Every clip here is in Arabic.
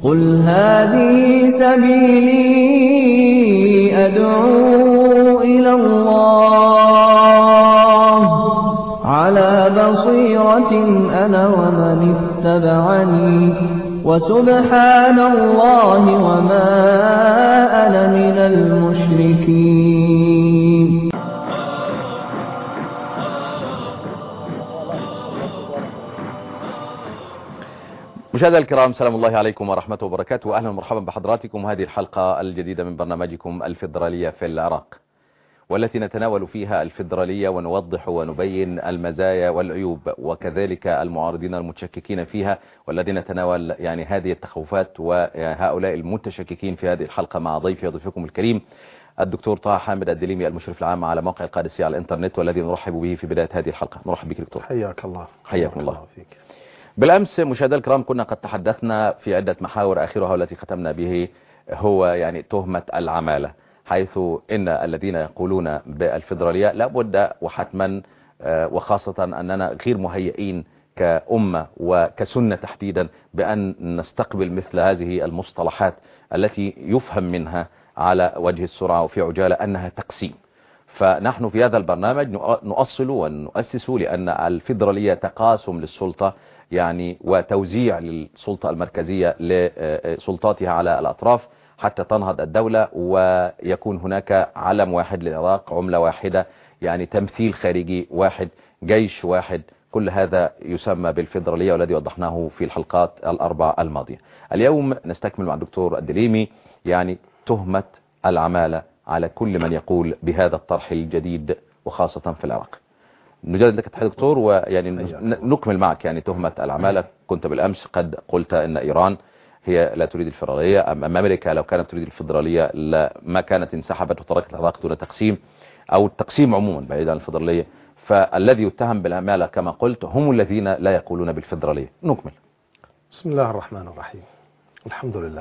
قل هذه سبيلي أدعو إلى الله على بصيرة أنا ومن اتبعني وسبحان الله وما أنا من المشركين. مشاهدينا الكرام، سلام الله عليكم ورحمة وبركاته، وأهلا ومرحبا بحضراتكم هذه الحلقة الجديدة من برنامجكم الفيدرالية في العراق، والتي نتناول فيها الفيدرالية ونوضح ونبين المزايا والعيوب وكذلك المعارضين المتشككين فيها، والذين نتناول هذه التخوفات وهؤلاء المتشككين في هذه الحلقة مع ضيفكم الكريم الدكتور طه حامد الدليمي، المشرف العام على موقع القادسية على الانترنت، والذي نرحب به في بداية هذه الحلقة. مرحبا بك دكتور. حياك الله. حياكم الله. بالأمس مشاهدينا الكرام كنا قد تحدثنا في عدة محاور، آخرها والتي ختمنا به هو تهمة العمالة، حيث إن الذين يقولون بالفيدرالية لابد وحتما وخاصة أننا غير مهيئين كأمة وكسنة تحديدا بأن نستقبل مثل هذه المصطلحات التي يفهم منها على وجه السرعة وفي عجالة أنها تقسيم. فنحن في هذا البرنامج نؤصل ونؤسس لأن الفيدرالية تقاسم للسلطة، وتوزيع للسلطة المركزية لسلطاتها على الأطراف حتى تنهض الدولة ويكون هناك علم واحد للعراق، عملة واحدة، تمثيل خارجي واحد، جيش واحد. كل هذا يسمى بالفيدرالية، والذي وضحناه في الحلقات الأربع الماضية. اليوم نستكمل مع الدكتور الدليمي تهمة العمالة على كل من يقول بهذا الطرح الجديد وخاصة في العراق. نجدد لك التحية دكتور، ونكمل معك تهمة العمالة. كنت بالأمس قد قلت أن إيران هي لا تريد الفيدرالية، أما أمريكا لو كانت تريد الفيدرالية ما كانت انسحبت وتركت العراق دون تقسيم، أو التقسيم عموما بعيد عن الفيدرالية. فالذي يتهم بالعمالة كما قلت هم الذين لا يقولون بالفيدرالية. نكمل. بسم الله الرحمن الرحيم. الحمد لله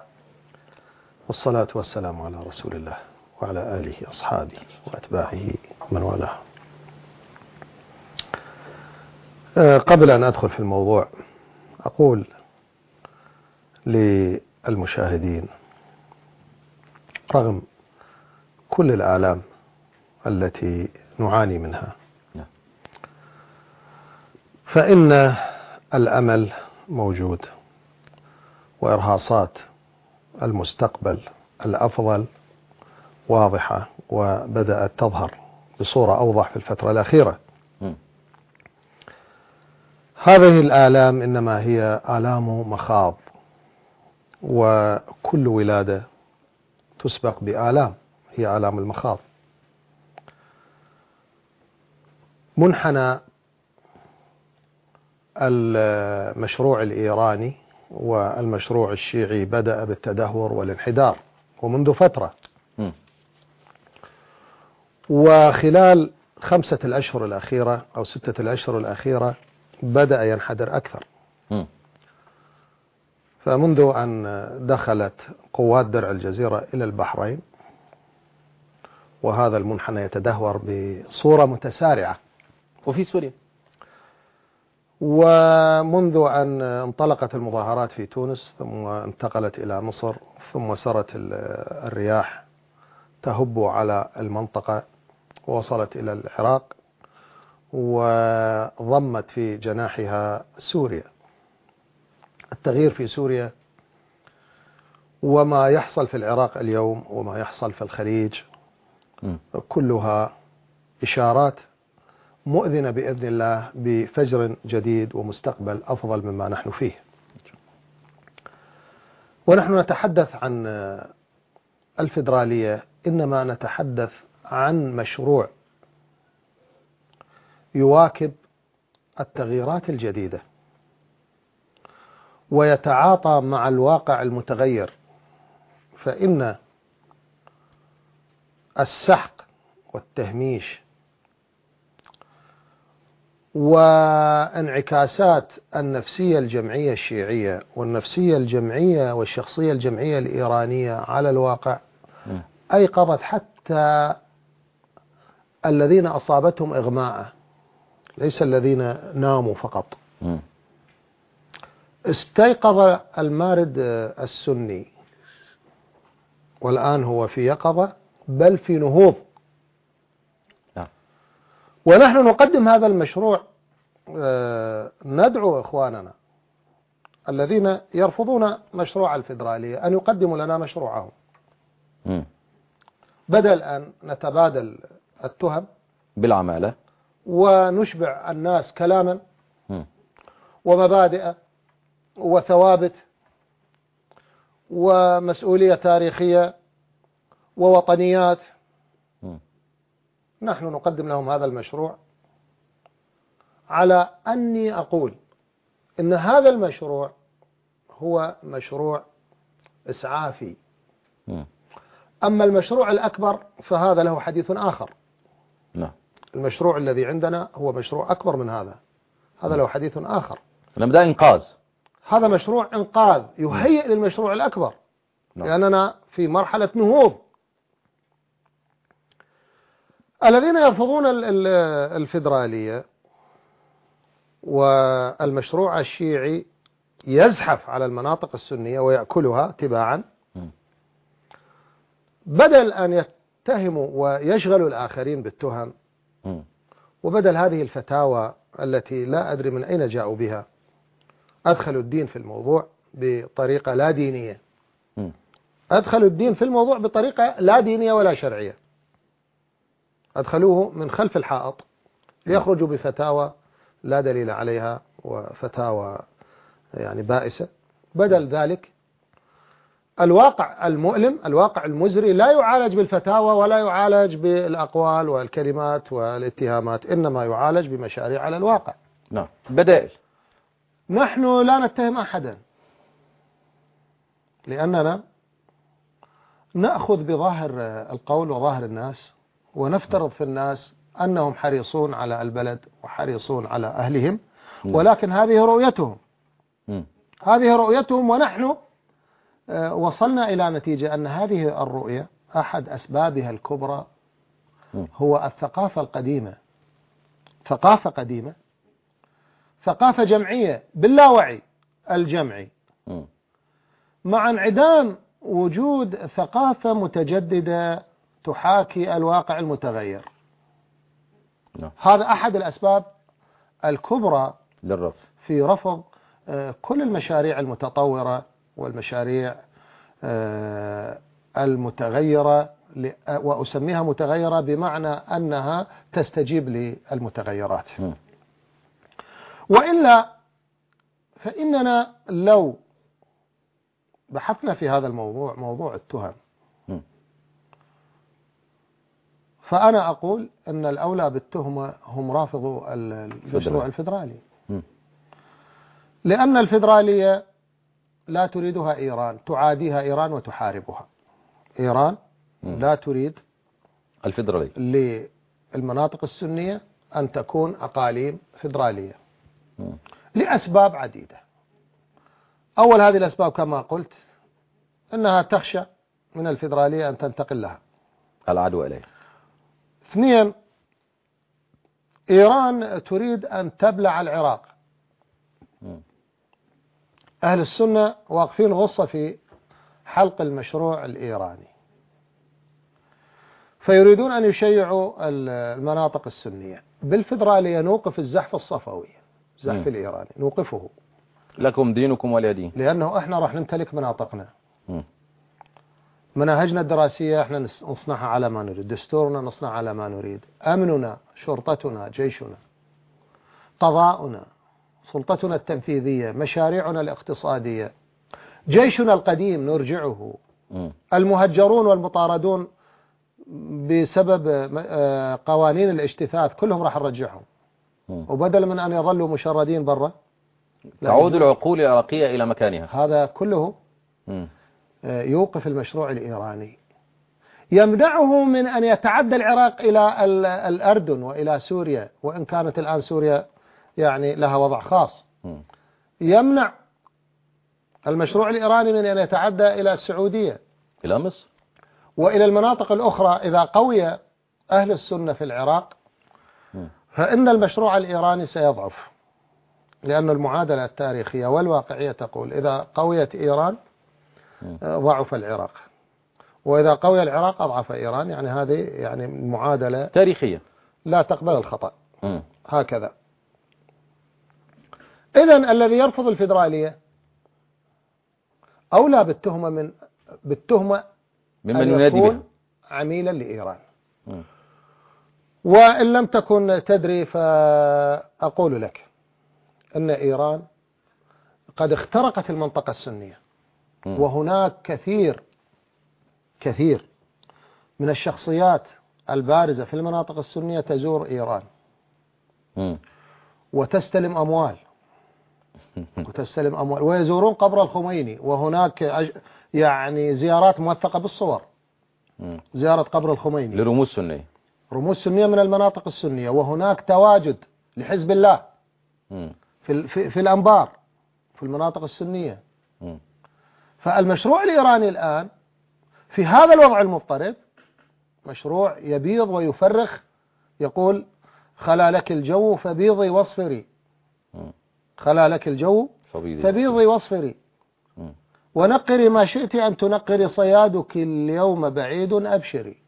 والصلاة والسلام على رسول الله وعلى آله أصحابه وأتباعه من والاه. قبل أن أدخل في الموضوع أقول للمشاهدين رغم كل الآلام التي نعاني منها فإن الأمل موجود، وإرهاصات المستقبل الأفضل واضحة وبدأت تظهر بصورة أوضح في الفترة الأخيرة. هذه الآلام إنما هي آلام مخاض، وكل ولادة تسبق بآلام، هي آلام المخاض. منحنى المشروع الإيراني والمشروع الشيعي بدأ بالتدهور والانحدار ومنذ فترة، وخلال 5 الأشهر الأخيرة أو 6 الأشهر الأخيرة بدأ ينحدر أكثر. فمنذ أن دخلت قوات درع الجزيرة إلى البحرين وهذا المنحنى يتدهور بصورة متسارعة، وفي سوريا، ومنذ أن انطلقت المظاهرات في تونس ثم انتقلت إلى مصر، ثم سرت الرياح تهب على المنطقة ووصلت إلى العراق وضمت في جناحها سوريا. التغيير في سوريا وما يحصل في العراق اليوم وما يحصل في الخليج كلها إشارات مؤذنة بإذن الله بفجر جديد ومستقبل أفضل مما نحن فيه. ونحن نتحدث عن الفيدرالية، إنما نتحدث عن مشروع يواكب التغييرات الجديدة ويتعاطى مع الواقع المتغير. فإن السحق والتهميش وانعكاسات النفسية الجمعية الشيعية والنفسية الجمعية والشخصية الجمعية الإيرانية على الواقع أيقظت حتى الذين أصابتهم إغماء، ليس الذين ناموا فقط. استيقظ المارد السني، والآن هو في يقظة بل في نهوض. ونحن نقدم هذا المشروع، ندعو إخواننا الذين يرفضون مشروع الفيدرالية أن يقدموا لنا مشروعهم، بدل أن نتبادل التهم بالعمالة ونشبع الناس كلاما ومبادئ وثوابت ومسؤولية تاريخية ووطنيات. نحن نقدم لهم هذا المشروع على أني أقول إن هذا المشروع هو مشروع إسعافي. أما المشروع الأكبر فهذا له حديث آخر. المشروع الذي عندنا هو مشروع أكبر من هذا، هذا له حديث آخر. نبدأ إنقاذ، هذا مشروع إنقاذ يهيئ للمشروع الأكبر، لأننا في مرحلة نهوض. الذين يرفضون الفيدرالية والمشروع الشيعي يزحف على المناطق السنية ويأكلها تباعا، بدل أن يتهموا ويشغلوا الآخرين بالتهم، وبدل هذه الفتاوى التي لا أدري من أين جاءوا بها، أدخلوا الدين في الموضوع بطريقة لا دينية، أدخلوا الدين في الموضوع بطريقة لا دينية ولا شرعية، أدخلوه من خلف الحائط ليخرجوا بفتاوى لا دليل عليها وفتاوى يعني بائسة. بدل ذلك الواقع المؤلم، الواقع المزري لا يعالج بالفتاوى ولا يعالج بالأقوال والكلمات والاتهامات، إنما يعالج بمشاريع على الواقع. بدائل. نحن لا نتهم أحدا، لأننا نأخذ بظاهر القول وظاهر الناس، ونفترض في الناس أنهم حريصون على البلد وحريصون على أهلهم، ولكن هذه رؤيتهم، هذه رؤيتهم. ونحن وصلنا إلى نتيجة أن هذه الرؤية أحد أسبابها الكبرى هو الثقافة القديمة، ثقافة قديمة، ثقافة جمعية باللاوعي الجمعي، مع انعدام وجود ثقافة متجددة تحاكي الواقع المتغير. هذا أحد الأسباب الكبرى في رفض كل المشاريع المتطورة والمشاريع المتغيرة، وأسميها متغيرة بمعنى أنها تستجيب للمتغيرات. وإلا فإننا لو بحثنا في هذا الموضوع، موضوع التهم، فأنا أقول أن الأولى بالتهمة هم رافضوا المشروع الفيدرالي، لأن الفيدرالية لا تريدها إيران، تعاديها إيران وتحاربها. إيران لا تريد الفيدرالية للمناطق السنية أن تكون أقاليم فيدرالية لأسباب عديدة. أول هذه الأسباب كما قلت أنها تخشى من الفيدرالية أن تنتقل لها العدو إليه. 2، إيران تريد أن تبلع العراق. أهل السنة واقفين غصة في حلق المشروع الإيراني، فيريدون أن يشيعوا المناطق السنية. بالفيدرالية نوقف الزحف الصفوي، الزحف الإيراني نوقفه، لكم دينكم ولي دين، لأنه إحنا راح نمتلك مناطقنا. مناهجنا الدراسية احنا نصنعها على ما نريد، دستورنا نصنع على ما نريد، أمننا، شرطتنا، جيشنا، قضاؤنا، سلطتنا التنفيذية، مشاريعنا الاقتصادية، جيشنا القديم نرجعه. المهجرون والمطاردون بسبب قوانين الاجتثاث كلهم راح نرجعهم، وبدل من أن يظلوا مشردين برا تعود العقول العراقية إلى مكانها. هذا كله يوقف المشروع الإيراني، يمنعه من أن يتعدى العراق إلى الأردن وإلى سوريا، وإن كانت الآن سوريا يعني لها وضع خاص. يمنع المشروع الإيراني من أن يتعدى إلى السعودية، إلى مصر، وإلى المناطق الأخرى. إذا قوي أهل السنة في العراق فإن المشروع الإيراني سيضعف، لأن المعادلة التاريخية والواقعية تقول إذا قويت إيران ضعف العراق، وإذا قوي العراق أضعف إيران. يعني هذه يعني معادلة تاريخية لا تقبل الخطأ. هكذا. إذن الذي يرفض الفيدرالية أولى بالتهمة ممن ينادي بها عميلا لإيران. وإن لم تكن تدري فأقول لك أن إيران قد اخترقت المنطقة السنية، وهناك كثير من الشخصيات البارزة في المناطق السنية تزور إيران وتستلم أموال ويزورون قبر الخميني، وهناك يعني زيارات موثقة بالصور، زيارة قبر الخميني رموز سنية من المناطق السنية، وهناك تواجد لحزب الله في الأنبار في المناطق السنية. فالمشروع الإيراني الآن في هذا الوضع المضطرب مشروع يبيض ويفرخ، يقول خلا لك الجو فبيضي واصفري، خلا لك الجو فبيضي واصفري، ونقري ما شئت أن تنقري صيادك اليوم بعيد أبشري.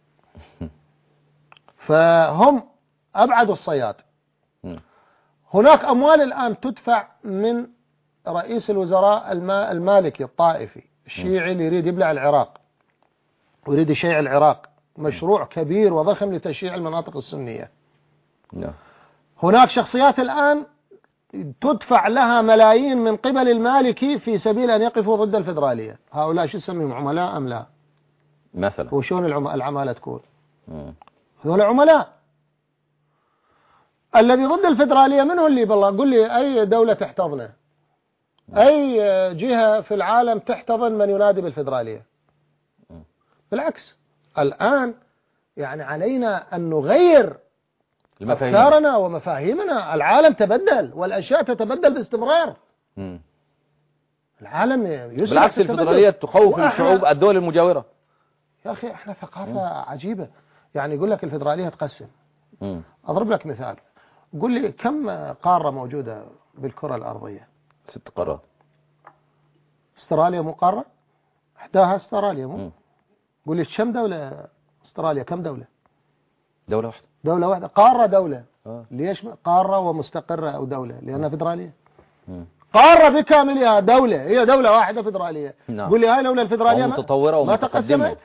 فهم أبعدوا الصياد. هناك أموال الآن تدفع من رئيس الوزراء المالكي الطائفي الشيعي اللي يريد يبلع العراق ويريد يشيع العراق، مشروع كبير وضخم لتشييع المناطق السنية. هناك شخصيات الآن تدفع لها ملايين من قبل المالكي في سبيل أن يقفوا ضد الفيدرالية. هؤلاء شو اسمهم، عملاء أم لا؟ مثلا وشون العمالة تكون؟ هذول عملاء. الذي ضد الفيدرالية منه اللي بالله قل لي أي دولة تحتضنه، أي جهة في العالم تحتضن من ينادي بالفيدرالية؟ بالعكس، الآن يعني علينا أن نغير أفكارنا ومفاهيمنا. العالم تبدل والأشياء تتبدل باستمرار. العالم بالعكس الفيدرالية تخوف الشعوب الدول المجاورة. يا أخي احنا ثقافة عجيبة. يعني يقول لك الفيدرالية تقسم. أضرب لك مثال، قل لي كم قارة موجودة بالكرة الأرضية؟ 6 قارات. استراليا مو قارة؟ إحداها استراليا مو؟ قل لي كم دولة استراليا؟ كم دولة؟ دولة واحدة. قارة دولة. ليش قارة ومستقرة أو دولة؟ لأنها فيدرالية. قارة بكاملها دولة، هي دولة واحدة فيدرالية. قل لي هاي لولا الفيدرالية متطورة ما تقسمت.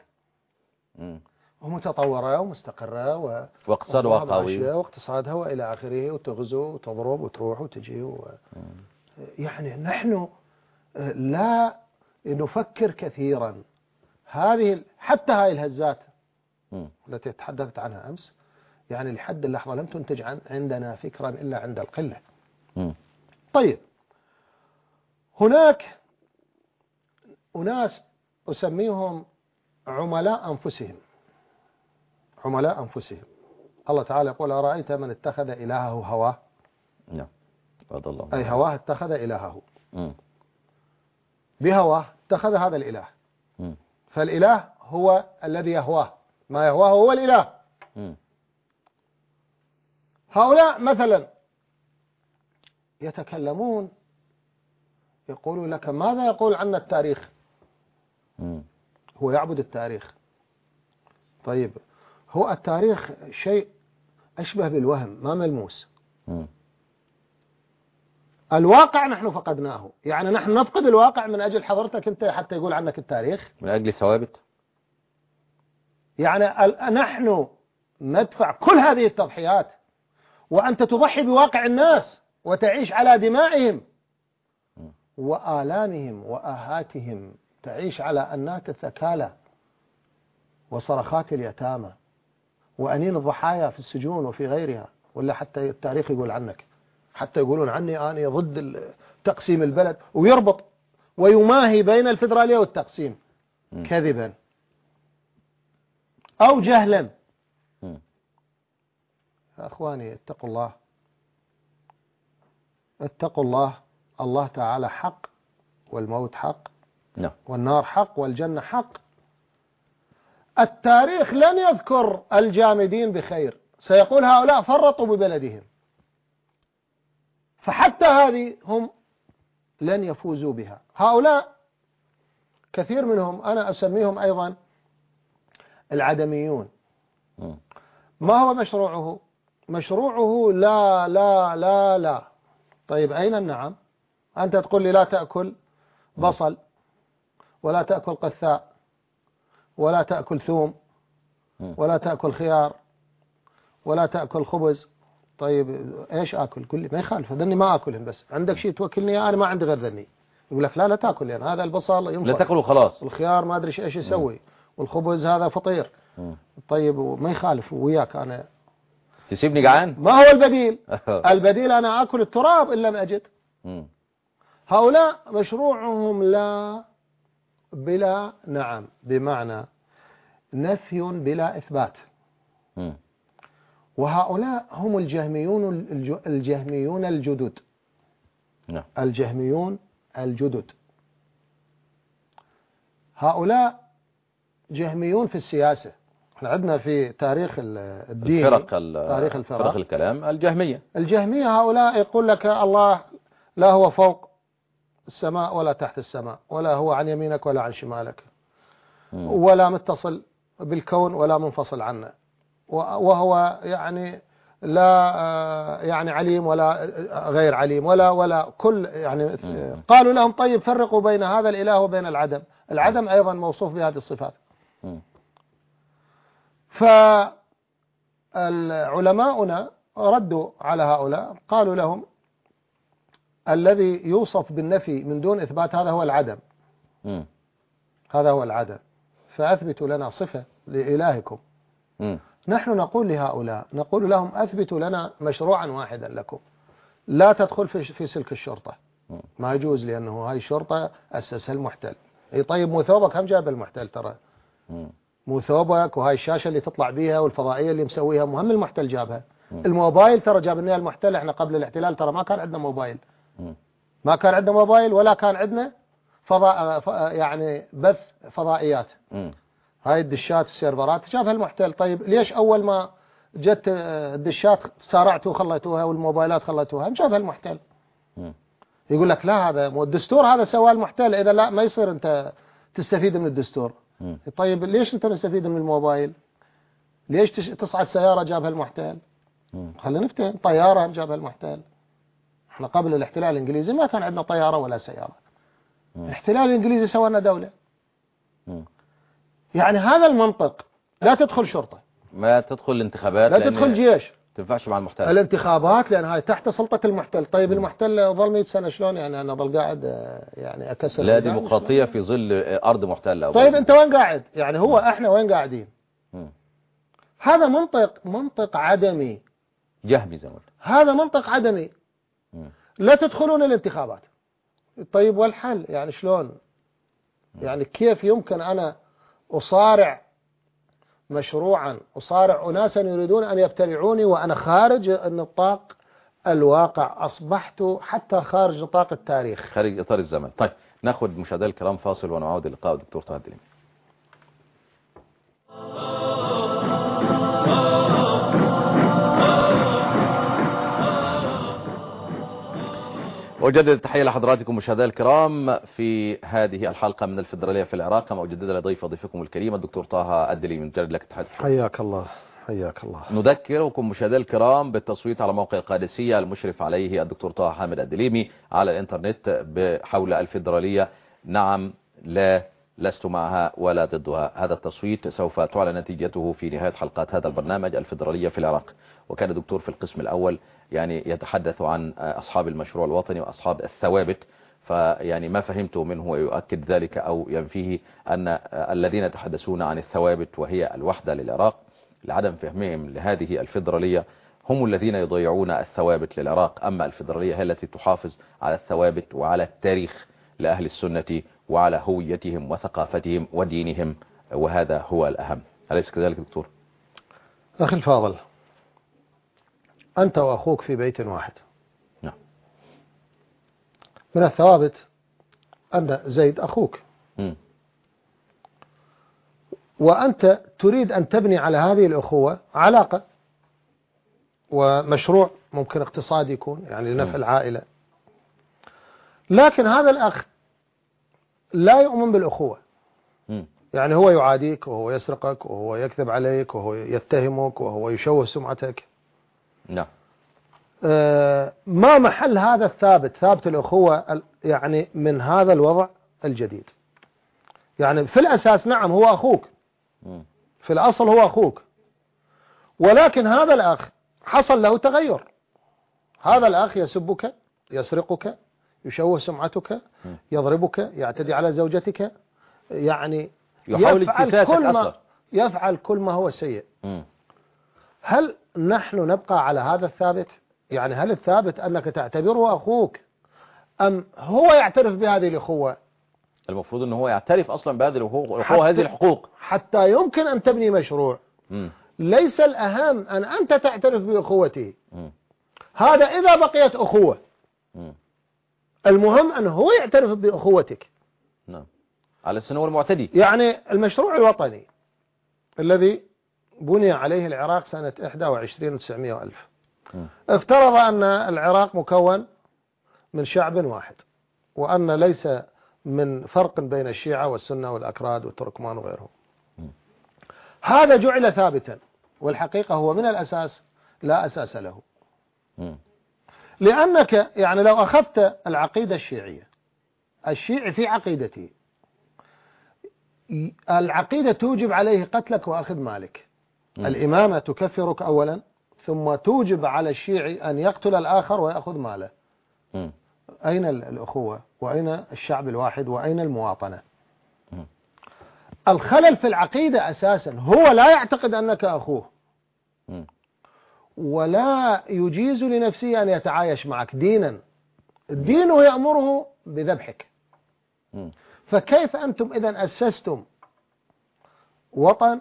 ومتطورة ومستقرة واقتصادها قوي واقتصادها وإلى آخره، وتغزو وتضرب وتروح وتجي يعني نحن لا نفكر كثيرا. حتى هاي الهزات التي تحدثت عنها أمس يعني لحد اللحظة لم تنتج عندنا فكرا إلا عند القلة. طيب، هناك أناس أسميهم عملاء أنفسهم. الله تعالى يقول أرأيت من اتخذ إلهه هواه. أي هواه اتخذ إلهه، بهواه اتخذ هذا الإله. فالإله هو الذي يهواه، ما يهواه هو الإله. هؤلاء مثلا يتكلمون يقولوا لك ماذا يقول عنا التاريخ؟ هو يعبد التاريخ. طيب، هو التاريخ شيء أشبه بالوهم ما ملموس. الواقع نحن فقدناه. يعني نحن نفقد الواقع من أجل حضرتك أنت حتى يقول عنك التاريخ، من أجل ثوابت. يعني نحن ندفع كل هذه التضحيات وأنت تضحي بواقع الناس وتعيش على دمائهم وآلامهم وآهاتهم، تعيش على أنات الثكالى وصرخات اليتامى وأنين الضحايا في السجون وفي غيرها. ولا حتى التاريخ يقول عنك، حتى يقولون عني أنا ضد تقسيم البلد، ويربط ويماهي بين الفيدرالية والتقسيم كذبا أو جهلا. يا أخواني اتقوا الله، اتقوا الله. الله تعالى حق، والموت حق، والنار حق، والجنة حق. التاريخ لن يذكر الجامدين بخير، سيقول هؤلاء فرطوا ببلدهم، فحتى هذه هم لن يفوزوا بها. هؤلاء كثير منهم أنا أسميهم أيضا العدميون. ما هو مشروعه؟ مشروعه لا لا لا لا. طيب أين النعم؟ أنت تقول لي لا تأكل بصل ولا تأكل قثاء ولا تأكل ثوم ولا تأكل خيار ولا تأكل خبز. طيب إيش أكل؟ قل لي ما يخالف، ذني ما أكلهم، بس عندك شيء توكلني أنا ما عندي غير ذني. يقول لك لا تأكل، يعني هذا البصل ينفع، لا تأكله خلاص، الخيار ما أدري إيش يسوي، والخبز هذا فطير. طيب ما يخالف وياك أنا تسيبني جعان. ما هو البديل؟ البديل أنا أكل التراب إن لم أجد. هؤلاء مشروعهم لا بلا نعم، بمعنى نفي بلا إثبات. وهؤلاء هم الجهميون الجدد. الجهميون الجدد. هؤلاء جهميون في السياسة. احنا عندنا في تاريخ الدين تاريخ فرق الكلام الجهمية هؤلاء يقول لك الله لا هو فوق السماء ولا تحت السماء، ولا هو عن يمينك ولا عن شمالك، ولا متصل بالكون ولا منفصل عنه، وهو يعني لا يعني عليم ولا غير عليم ولا كل يعني. قالوا لهم طيب فرقوا بين هذا الإله وبين العدم. العدم أيضا موصوف بهذه الصفات. فالعلماؤنا ردوا على هؤلاء، قالوا لهم الذي يوصف بالنفي من دون إثبات هذا هو العدم. هذا هو العدم، فأثبتوا لنا صفة لإلهكم. نحن نقول لهؤلاء، نقول لهم أثبتوا لنا مشروعا واحدا لكم، لا تدخل في سلك الشرطة، ما يجوز، لأنه هاي الشرطة أسسها المحتل. أي طيب مو ثوبك هم جاب المحتل، ترى مو ثوبك، وهاي الشاشة اللي تطلع بيها والفضائية اللي مسويها مهم المحتل جابها. الموبايل ترى جاب لنا المحتل، احنا قبل الاحتلال ترى ما كان عندنا موبايل، ما كان عندنا موبايل ولا كان عندنا يعني بث فضائيات. هاي الدشات السيرفرات جابها المحتل. طيب ليش أول ما جت الدشات سارعتوا وخليتوها والموبايلات خليتوها؟ جابها المحتل. يقول لك لا هذا مو الدستور، هذا سواه المحتل، إذا لا ما يصير أنت تستفيد من الدستور. طيب ليش أنت مستفيد من الموبايل؟ ليش تصعد سيارة جابها المحتل؟ خلينا نفتهم. طيارة جابها المحتل. احنا قبل الاحتلال الإنجليزي ما كان عندنا طيارة ولا سيارة. الاحتلال الإنجليزي سوى لنا دولة. يعني هذا المنطق. لا تدخل شرطة، ما تدخل الانتخابات، لا تدخل جيش، تنفعش مع المحتل. الانتخابات لأن هاي تحت سلطة المحتل. طيب المحتل ظل 100 سنة، شلون يعني أنا ظل قاعد يعني أكسر؟ لا ديمقراطية في ظل أرض محتلة. طيب أنت وين قاعد؟ يعني هو احنا وين قاعدين؟ هذا منطق عدمي جهمي زي ما قلت. هذا منطق عدمي. لا تدخلون الانتخابات. طيب والحل يعني شلون؟ يعني كيف يمكن أنا أصارع مشروعا، أصارع أناسا يريدون أن يبتلعوني وأنا خارج نطاق الواقع، أصبحت حتى خارج نطاق التاريخ، خارج إطار الزمن. طيب ناخد مشاهدينا الكرام فاصل ونعود اللقاء دكتور طه الدليمي. أجدد التحية لحضراتكم مشاهدينا الكرام في هذه الحلقة من الفيدرالية في العراق، كما أجددها لضيفكم الكريم الدكتور طه الدليمي. نجدد لك التحية. حياك الله. حياك الله. نذكركم مشاهدينا الكرام بالتصويت على موقع القادسية المشرف عليه الدكتور طه حامد الدليمي على الانترنت حول الفيدرالية. نعم، لا، لست معها ولا ضدها. هذا التصويت سوف تعلن نتيجته في نهاية حلقات هذا البرنامج الفيدرالية في العراق. وكان الدكتور في القسم الأول يعني يتحدث عن أصحاب المشروع الوطني وأصحاب الثوابت، فيعني ما فهمته منه ويؤكد ذلك أو ينفيه أن الذين يتحدثون عن الثوابت وهي الوحدة للعراق لعدم فهمهم لهذه الفيدرالية هم الذين يضيعون الثوابت للعراق. أما الفيدرالية هي التي تحافظ على الثوابت وعلى التاريخ لأهل السنة وعلى هويتهم وثقافتهم ودينهم، وهذا هو الأهم. أليس كذلك دكتور؟ أخي الفاضل، أنت وأخوك في بيت واحد. نعم. من الثوابت أن زيد أخوك، وأنت تريد أن تبني على هذه الأخوة علاقة، ومشروع ممكن اقتصادي يكون يعني لنفع العائلة. لكن هذا الأخ لا يؤمن بالأخوة، يعني هو يعاديك وهو يسرقك وهو يكذب عليك وهو يتهمك وهو يشوه سمعتك. نعم. ما محل هذا الثابت، ثابت الأخوة يعني من هذا الوضع الجديد؟ يعني في الأساس نعم هو أخوك، في الأصل هو أخوك، ولكن هذا الأخ حصل له تغير. هذا الأخ يسبك، يسرقك، يشوه سمعتك، يضربك، يعتدي على زوجتك، يعني يحاول اجتثاثك أصلا، يفعل كل ما هو سيء. هل نحن نبقى على هذا الثابت؟ يعني هل الثابت أنك تعتبره أخوك أم هو يعترف بهذه الأخوة؟ المفروض أنه هو يعترف أصلا بهذه الأخوة، هذه الحقوق، حتى يمكن أن تبني مشروع. ليس الأهم أن أنت تعترف بأخوته، هذا إذا بقيت أخوة. المهم أن هو يعترف بأخوتك. نعم، على السنة المعتدي. يعني المشروع الوطني الذي بني عليه العراق سنة 21 و900 ألف، افترض أن العراق مكون من شعب واحد، وأن ليس من فرق بين الشيعة والسنة والأكراد والتركمان وغيرهم. هذا جعل ثابتا، والحقيقة هو من الأساس لا أساس له. لأنك يعني لو أخذت العقيدة الشيعية، الشيعي في عقيدته العقيدة توجب عليه قتلك وأخذ مالك. الإمامة تكفرك أولا، ثم توجب على الشيعي أن يقتل الآخر ويأخذ ماله. أين الأخوة؟ وأين الشعب الواحد؟ وأين المواطنة؟ الخلل في العقيدة أساسا، هو لا يعتقد أنك أخوه، ولا يجيز لنفسه أن يتعايش معك دينا. الدين يأمره بذبحك. فكيف أنتم إذن أسستم وطن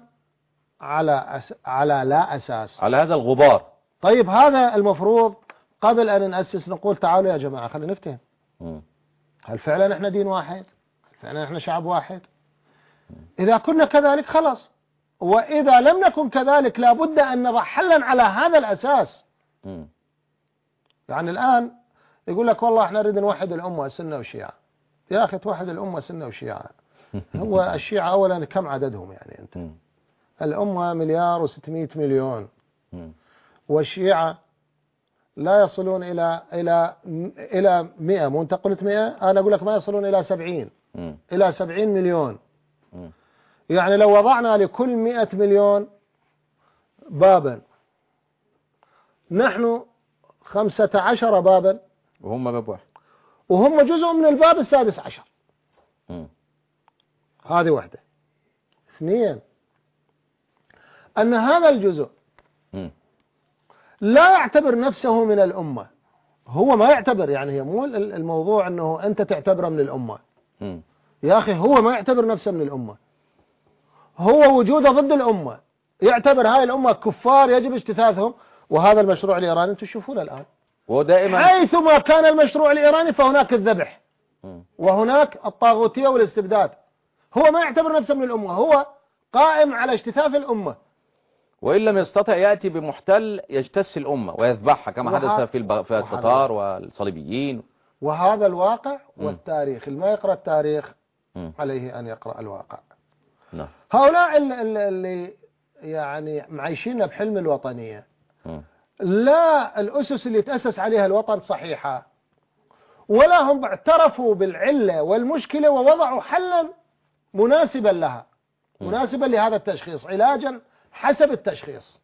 على لا أساس، على هذا الغبار؟ طيب هذا المفروض قبل أن نأسس نقول تعالوا يا جماعة خلينا نفتهم، هل فعلا احنا دين واحد؟ هل فعلا احنا شعب واحد؟ إذا كنا كذلك خلاص، وإذا لم نكن كذلك لابد أن نضع حلا على هذا الأساس. يعني الآن يقول لك والله احنا نريد نوحد الأمة السنة والشيعة. يا أخي توحد الأمة سنة وشيعة، هو الشيعة أولا كم عددهم يعني أنت؟ الأمة 1,600,000,000، والشيعة لا يصلون إلى 100. مو أنت قلت 100، أنا أقول لك ما يصلون إلى 70، إلى 70 مليون. يعني لو وضعنا لكل 100 مليون بابا، نحن 15 بابا وهم باب واحد، وهم جزء من الباب السادس عشر. هذه واحدة. اثنين، أن هذا الجزء لا يعتبر نفسه من الأمة. هو ما يعتبر، يعني هي مو الموضوع أنه أنت تعتبره من الأمة. يا أخي هو ما يعتبر نفسه من الأمة، هو وجوده ضد الأمة، يعتبر هاي الأمة كفار يجب اجتثاثهم. وهذا المشروع الإيراني أنتم تشوفونه الآن، ودائما حيثما كان المشروع الإيراني فهناك الذبح وهناك الطاغوتية والاستبداد. هو ما يعتبر نفسه من الأمة، هو قائم على اجتثاث الأمة، وإن لم يستطع يأتي بمحتل يجتث الأمة ويذبحها كما حدث في التتار والصليبيين. وهذا الواقع والتاريخ. اللي ما يقرأ التاريخ عليه أن يقرأ الواقع. هؤلاء اللي يعني معيشين بحلم الوطنية، لا الأسس اللي تأسس عليها الوطن صحيحة، ولا هم اعترفوا بالعلة والمشكلة ووضعوا حلا مناسبا لها، مناسبا لهذا التشخيص، علاجا حسب التشخيص.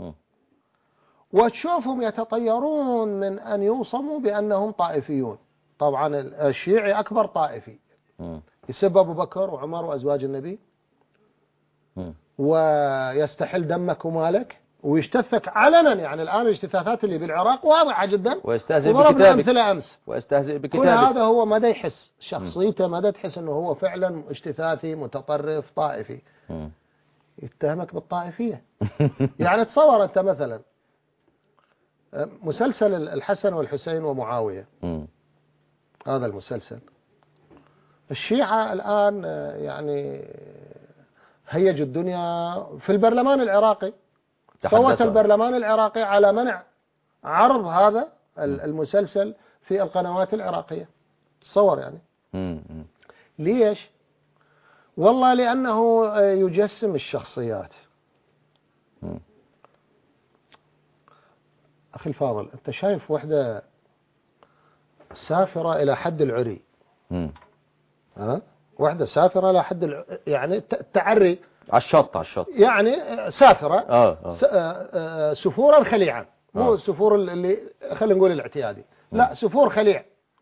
وتشوفهم يتطيرون من أن يوصموا بأنهم طائفيون. طبعا الشيعي أكبر طائفي، يسب أبو بكر وعمر وأزواج النبي، ويستحل دمك ومالك ويجتثك علنا. يعني الآن الاجتثاثات اللي بالعراق واضحة جدا، ويستهزئ بكتابك أمس. ويستهزئ بكتابك. كل هذا هو مدى يحس شخصيته، مدى تحس أنه هو فعلا اجتثاثي متطرف طائفي، يتهمك بالطائفية. يعني تصور أنت مثلا مسلسل الحسن والحسين ومعاوية، هذا المسلسل الشيعة الآن يعني هيج الدنيا في البرلمان العراقي. صوت البرلمان العراقي على منع عرض هذا المسلسل في القنوات العراقية، تصور يعني. ليش؟ والله لأنه يجسم الشخصيات. أخي الفاضل، أنت شايف وحدة سافرة إلى حد العري، وحدة سافرة إلى حد يعني التعري على الشط يعني سافرة سفورا خليعا، مو سفور اللي خلينا نقول الاعتيادي، لا سفور خليع.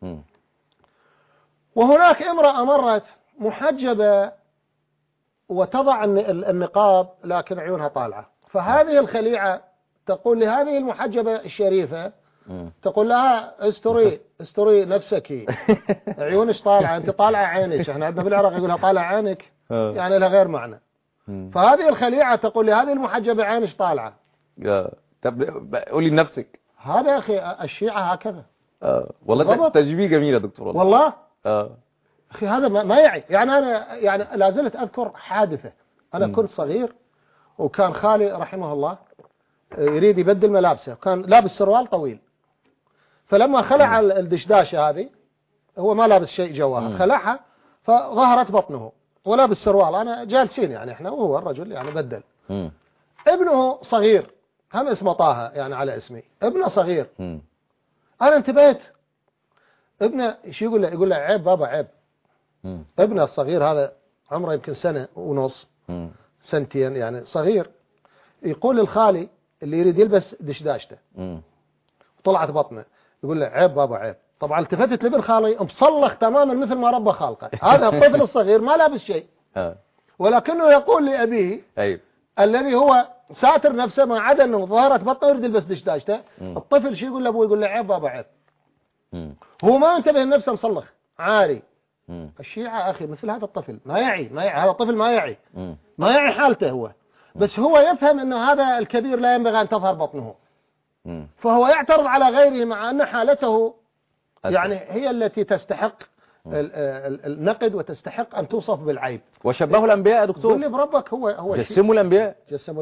وهناك امرأة مرت محجبة وتضع النقاب لكن عيونها طالعة، فهذه الخليعة تقول لهذه المحجبة الشريفة، تقول لها استري نفسك، عيونك طالعة، انت طالعة عينك. احنا عندنا بالعراق يقولها طالع عينك، يعني لها غير معنى. فهذه الخليعة تقول لهذه المحجبة عينك طالعة. طب قولي لنفسك. هذا يا اخي الشيعة هكذا. والله تشبيه جميل يا دكتور والله. اخي هذا ما يعي. يعني انا يعني لا زلت اذكر حادثة. انا كنت صغير وكان خالي رحمه الله يريد يبدل ملابسه، كان لابس سروال طويل، فلما خلع الدشداشة هذه، هو ما لابس شيء جواها، خلعها فظهرت بطنه ولابس سروال. انا جالسين يعني احنا وهو الرجل يعني بدل. ابنه صغير، هم اسمه طه يعني على اسمي، ابنه صغير. انا انتبهت، ابنه شو يقول له؟ يقول له عيب بابا عيب. ابنه الصغير هذا عمره يمكن سنة ونص، سنتين يعني صغير، يقول للخالي اللي يريد يلبس دشداشته طلعت بطنه، يقول له عيب بابا عيب. طبعا التفتت لابن خالي مصلخ تماما مثل ما ربى خالقه. هذا الطفل الصغير ما لابس شيء، ولكنه يقول لأبيه الذي هو ساتر نفسه ما عدا انه ظهرت بطنه يريد يلبس دشداشته، الطفل شو يقول لابوه؟ يقول له عيب بابا عيب. هو ما انتبه لنفسه مصلخ عاري. الشيعة أخي مثل هذا الطفل ما يعي هذا الطفل ما يعي حالته هو، بس هو يفهم أن هذا الكبير لا ينبغي أن تظهر بطنه، فهو يعترض على غيره مع أن حالته يعني هي التي تستحق النقد وتستحق أن توصف بالعيب. وشبهوا الأنبياء يا دكتور. قل لي بربك، هو جسموا الأنبياء.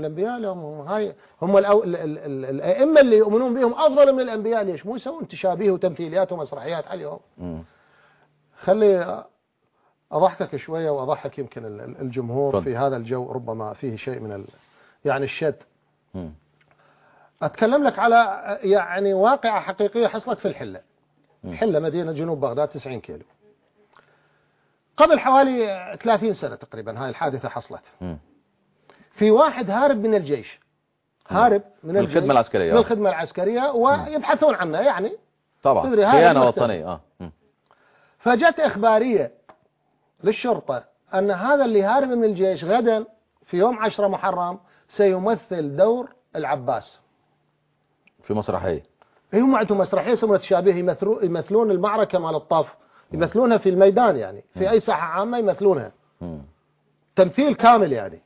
هم الأئمة اللي يؤمنون بهم أفضل من الأنبياء. ليش مو يسوون تشابيه وتمثيليات ومسرحيات عليهم؟ خلي أضحكك شوية وأضحك يمكن الجمهور في هذا الجو ربما فيه شيء من يعني الشد. أتكلم لك على يعني واقعة حقيقية حصلت في الحلة. الحلة مدينة جنوب بغداد 90 كيلو. قبل حوالي 30 سنة تقريبا هاي الحادثة حصلت. في واحد هارب من الجيش، هارب من الخدمة العسكرية، من الخدمة العسكرية، ويبحثون عنه يعني طبعا خيانة وطنية. فجت إخبارية للشرطة أن هذا اللي هارب من الجيش غدا في يوم 10 محرم سيمثل دور العباس في مسرحية. هم عندهم مسرحية يسمونها تشابه، يمثلون المعركة مال الطاف، يمثلونها في الميدان يعني في أي ساحة عامة يمثلونها تمثيل كامل يعني.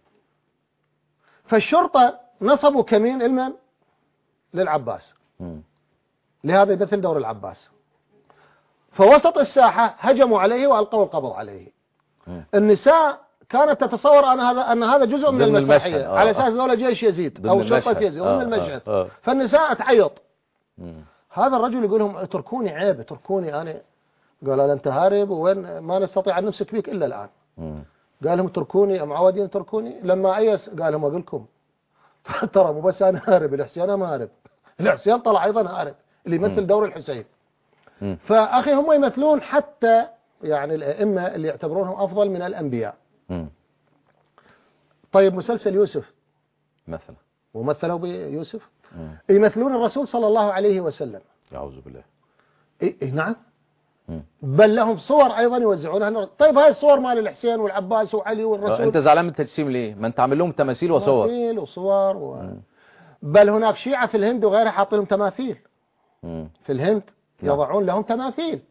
فالشرطة نصبوا كمين المن للعباس لهذا يمثل دور العباس. فوسط الساحة هجموا عليه وألقوا القبض عليه. النساء كانت تتصور أن هذا جزء من المسرحية على أساس ذولا جيش يزيد أو شرطة يزيد ضمن المشهد. فالنساء تعيط. هذا الرجل يقول لهم اتركوني عيب، اتركوني أنا. قال أنت هارب وين ما نستطيع أن نمسك بيك إلا الآن. قال لهم اتركوني، معودين اتركوني. لما أيس قال لهم أقول لكم ترى مو بس أنا هارب، الحسين ما هارب، الحسين طلع أيضا هارب اللي يمثل دور الحسين. فأخي هم يمثلون حتى يعني الأئمة اللي يعتبرونهم أفضل من الأنبياء. طيب مسلسل يوسف مثلا ومثلوا بيوسف يمثلون الرسول صلى الله عليه وسلم. أعوذ بالله. نعم. بل لهم صور أيضا يوزعونها. طيب هاي الصور مال الحسين والعباس وعلي والرسول. أنت زعلان من التجسيم ليه؟ ما أنت عامل لهم تماثيل وصور. تماثيل وصور بل هناك شيعة في الهند وغيرها حاطين لهم تماثيل. في الهند يضعون لهم تماثيل.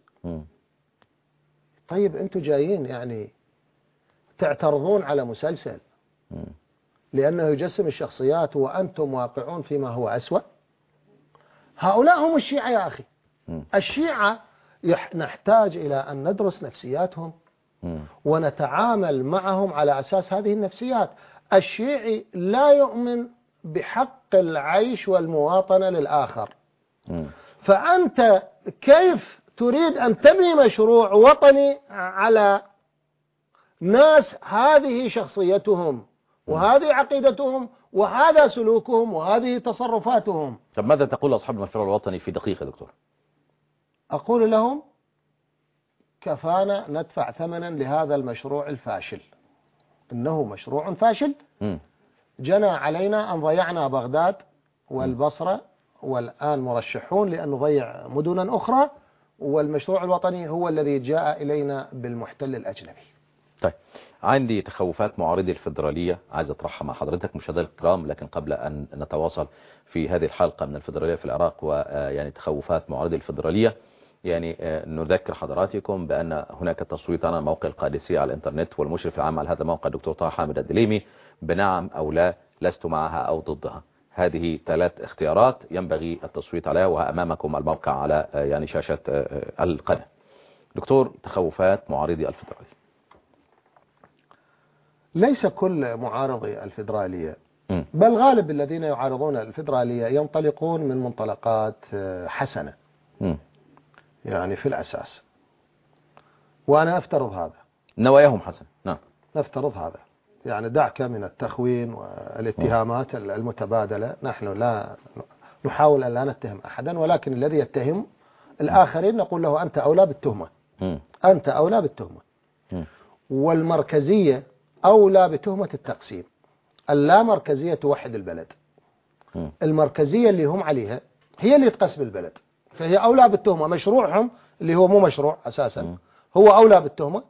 طيب أنتم جايين يعني تعترضون على مسلسل لأنه يجسم الشخصيات وأنتم واقعون فيما هو أسوأ. هؤلاء هم الشيعة يا أخي. الشيعة نحتاج إلى أن ندرس نفسياتهم ونتعامل معهم على أساس هذه النفسيات. الشيعي لا يؤمن بحق العيش والمواطنة للآخر. فأنت كيف تريد أن تبني مشروع وطني على ناس هذه شخصيتهم وهذه عقيدتهم وهذا سلوكهم وهذه تصرفاتهم؟ طب ماذا تقول أصحاب المشروع الوطني في دقيقة دكتور؟ أقول لهم كفانا ندفع ثمنا لهذا المشروع الفاشل، إنه مشروع فاشل جنى علينا أن ضيعنا بغداد والبصرة، والآن مرشحون لأن نضيع مدنا أخرى، والمشروع الوطني هو الذي جاء إلينا بالمحتل الأجنبي. طيب، عندي تخوفات معارضي الفيدرالية عايز أطرحها مع حضرتك مشاهدينا الكرام، لكن قبل أن نتواصل في هذه الحلقة من الفيدرالية في العراق ويعني تخوفات معارضي الفيدرالية، يعني نذكر حضراتكم بأن هناك تصويت على موقع القادسية على الإنترنت، والمشرف العام على هذا الموقع الدكتور طه حامد الدليمي بنعم أو لا، لست معها أو ضدها. هذه 3 اختيارات ينبغي التصويت عليها، وأمامكم الموقع على يعني شاشة القناة. دكتور، تخوفات معارضي الفيدرالية. ليس كل معارضي الفيدرالية بل غالب الذين يعارضون الفيدرالية ينطلقون من منطلقات حسنة يعني في الأساس، وأنا أفترض هذا. نواياهم حسنة، نعم، نفترض هذا. يعني دعك من التخوين والاتهامات المتبادلة، نحن لا نحاول أن لا نتهم أحدا، ولكن الذي يتهم الآخرين نقول له أنت أولى بالتهمة، أنت أولى بالتهمة. والمركزية أولى بتهمة التقسيم. اللامركزية توحد البلد. المركزية اللي هم عليها هي اللي تقسم البلد، فهي أولى بالتهمة. مشروعهم اللي هو مو مشروع أساسا هو أولى بالتهمة،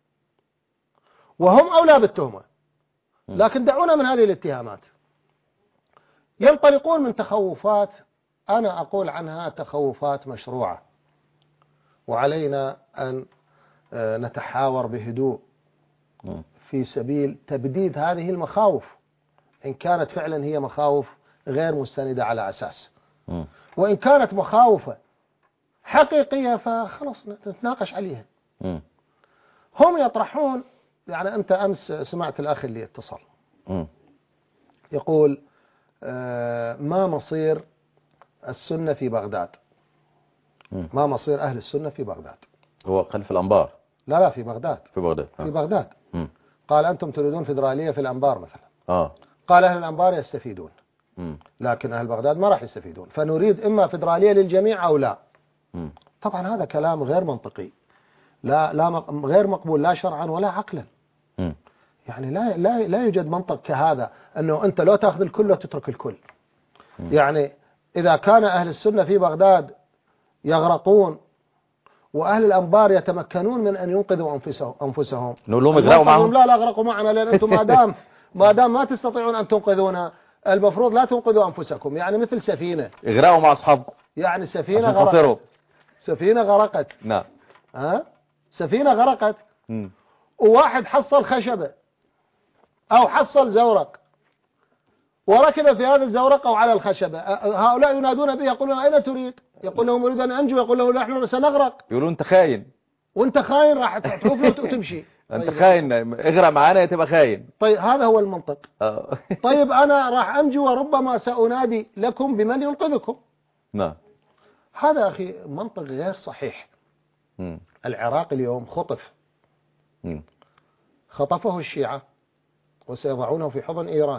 وهم أولى بالتهمة. لكن دعونا من هذه الاتهامات. ينطلقون من تخوفات أنا أقول عنها تخوفات مشروعة، وعلينا أن نتحاور بهدوء في سبيل تبديد هذه المخاوف، إن كانت فعلا هي مخاوف غير مستندة على أساس، وإن كانت مخاوف حقيقية فخلص نتناقش عليها. هم يطرحون، يعني أنت أمس سمعت الأخ اللي اتصل يقول ما مصير السنة في بغداد؟ ما مصير أهل السنة في بغداد؟ هو قال في الأنبار. لا في بغداد. في بغداد. في بغداد. قال أنتم تريدون فيدرالية في الأنبار مثلا. قال أهل الأنبار يستفيدون، لكن أهل بغداد ما راح يستفيدون، فنريد إما فيدرالية للجميع أو لا. طبعا هذا كلام غير منطقي، غير مقبول لا شرعا ولا عقلا. يعني لا يوجد منطق كهذا، أنه أنت لو تأخذ الكل وتترك الكل. يعني إذا كان أهل السنة في بغداد يغرقون وأهل الأنبار يتمكنون من أن ينقذوا أنفسهم نقول لهم اغرقوا معهم؟ لا اغرقوا معنا، لأن أنتم ما دام ما تستطيعون أن تنقذونا المفروض لا تنقذوا أنفسكم. يعني مثل سفينة، اغرقوا مع أصحابكم. يعني سفينة غرقت. سفينة غرقت. نعم. سفينة غرقت وواحد حصل خشبة أو حصل زورق وركب في هذا الزورق أو على الخشبة، هؤلاء ينادون به يقولون أين تريد؟ يقول لهم أريد أن أنجو، يقول له نحن سنغرق. يقولون أنت خاين، وأنت خاين راح تعوف وتمشي. أنت خاين، اغرق معانا تبقى خاين. طيب هذا هو المنطق. طيب أنا راح أنجو وربما سأنادي لكم بمن ينقذكم. نعم. هذا أخي منطق غير صحيح. العراق اليوم خطفه الشيعة وسيضعونه في حضن إيران.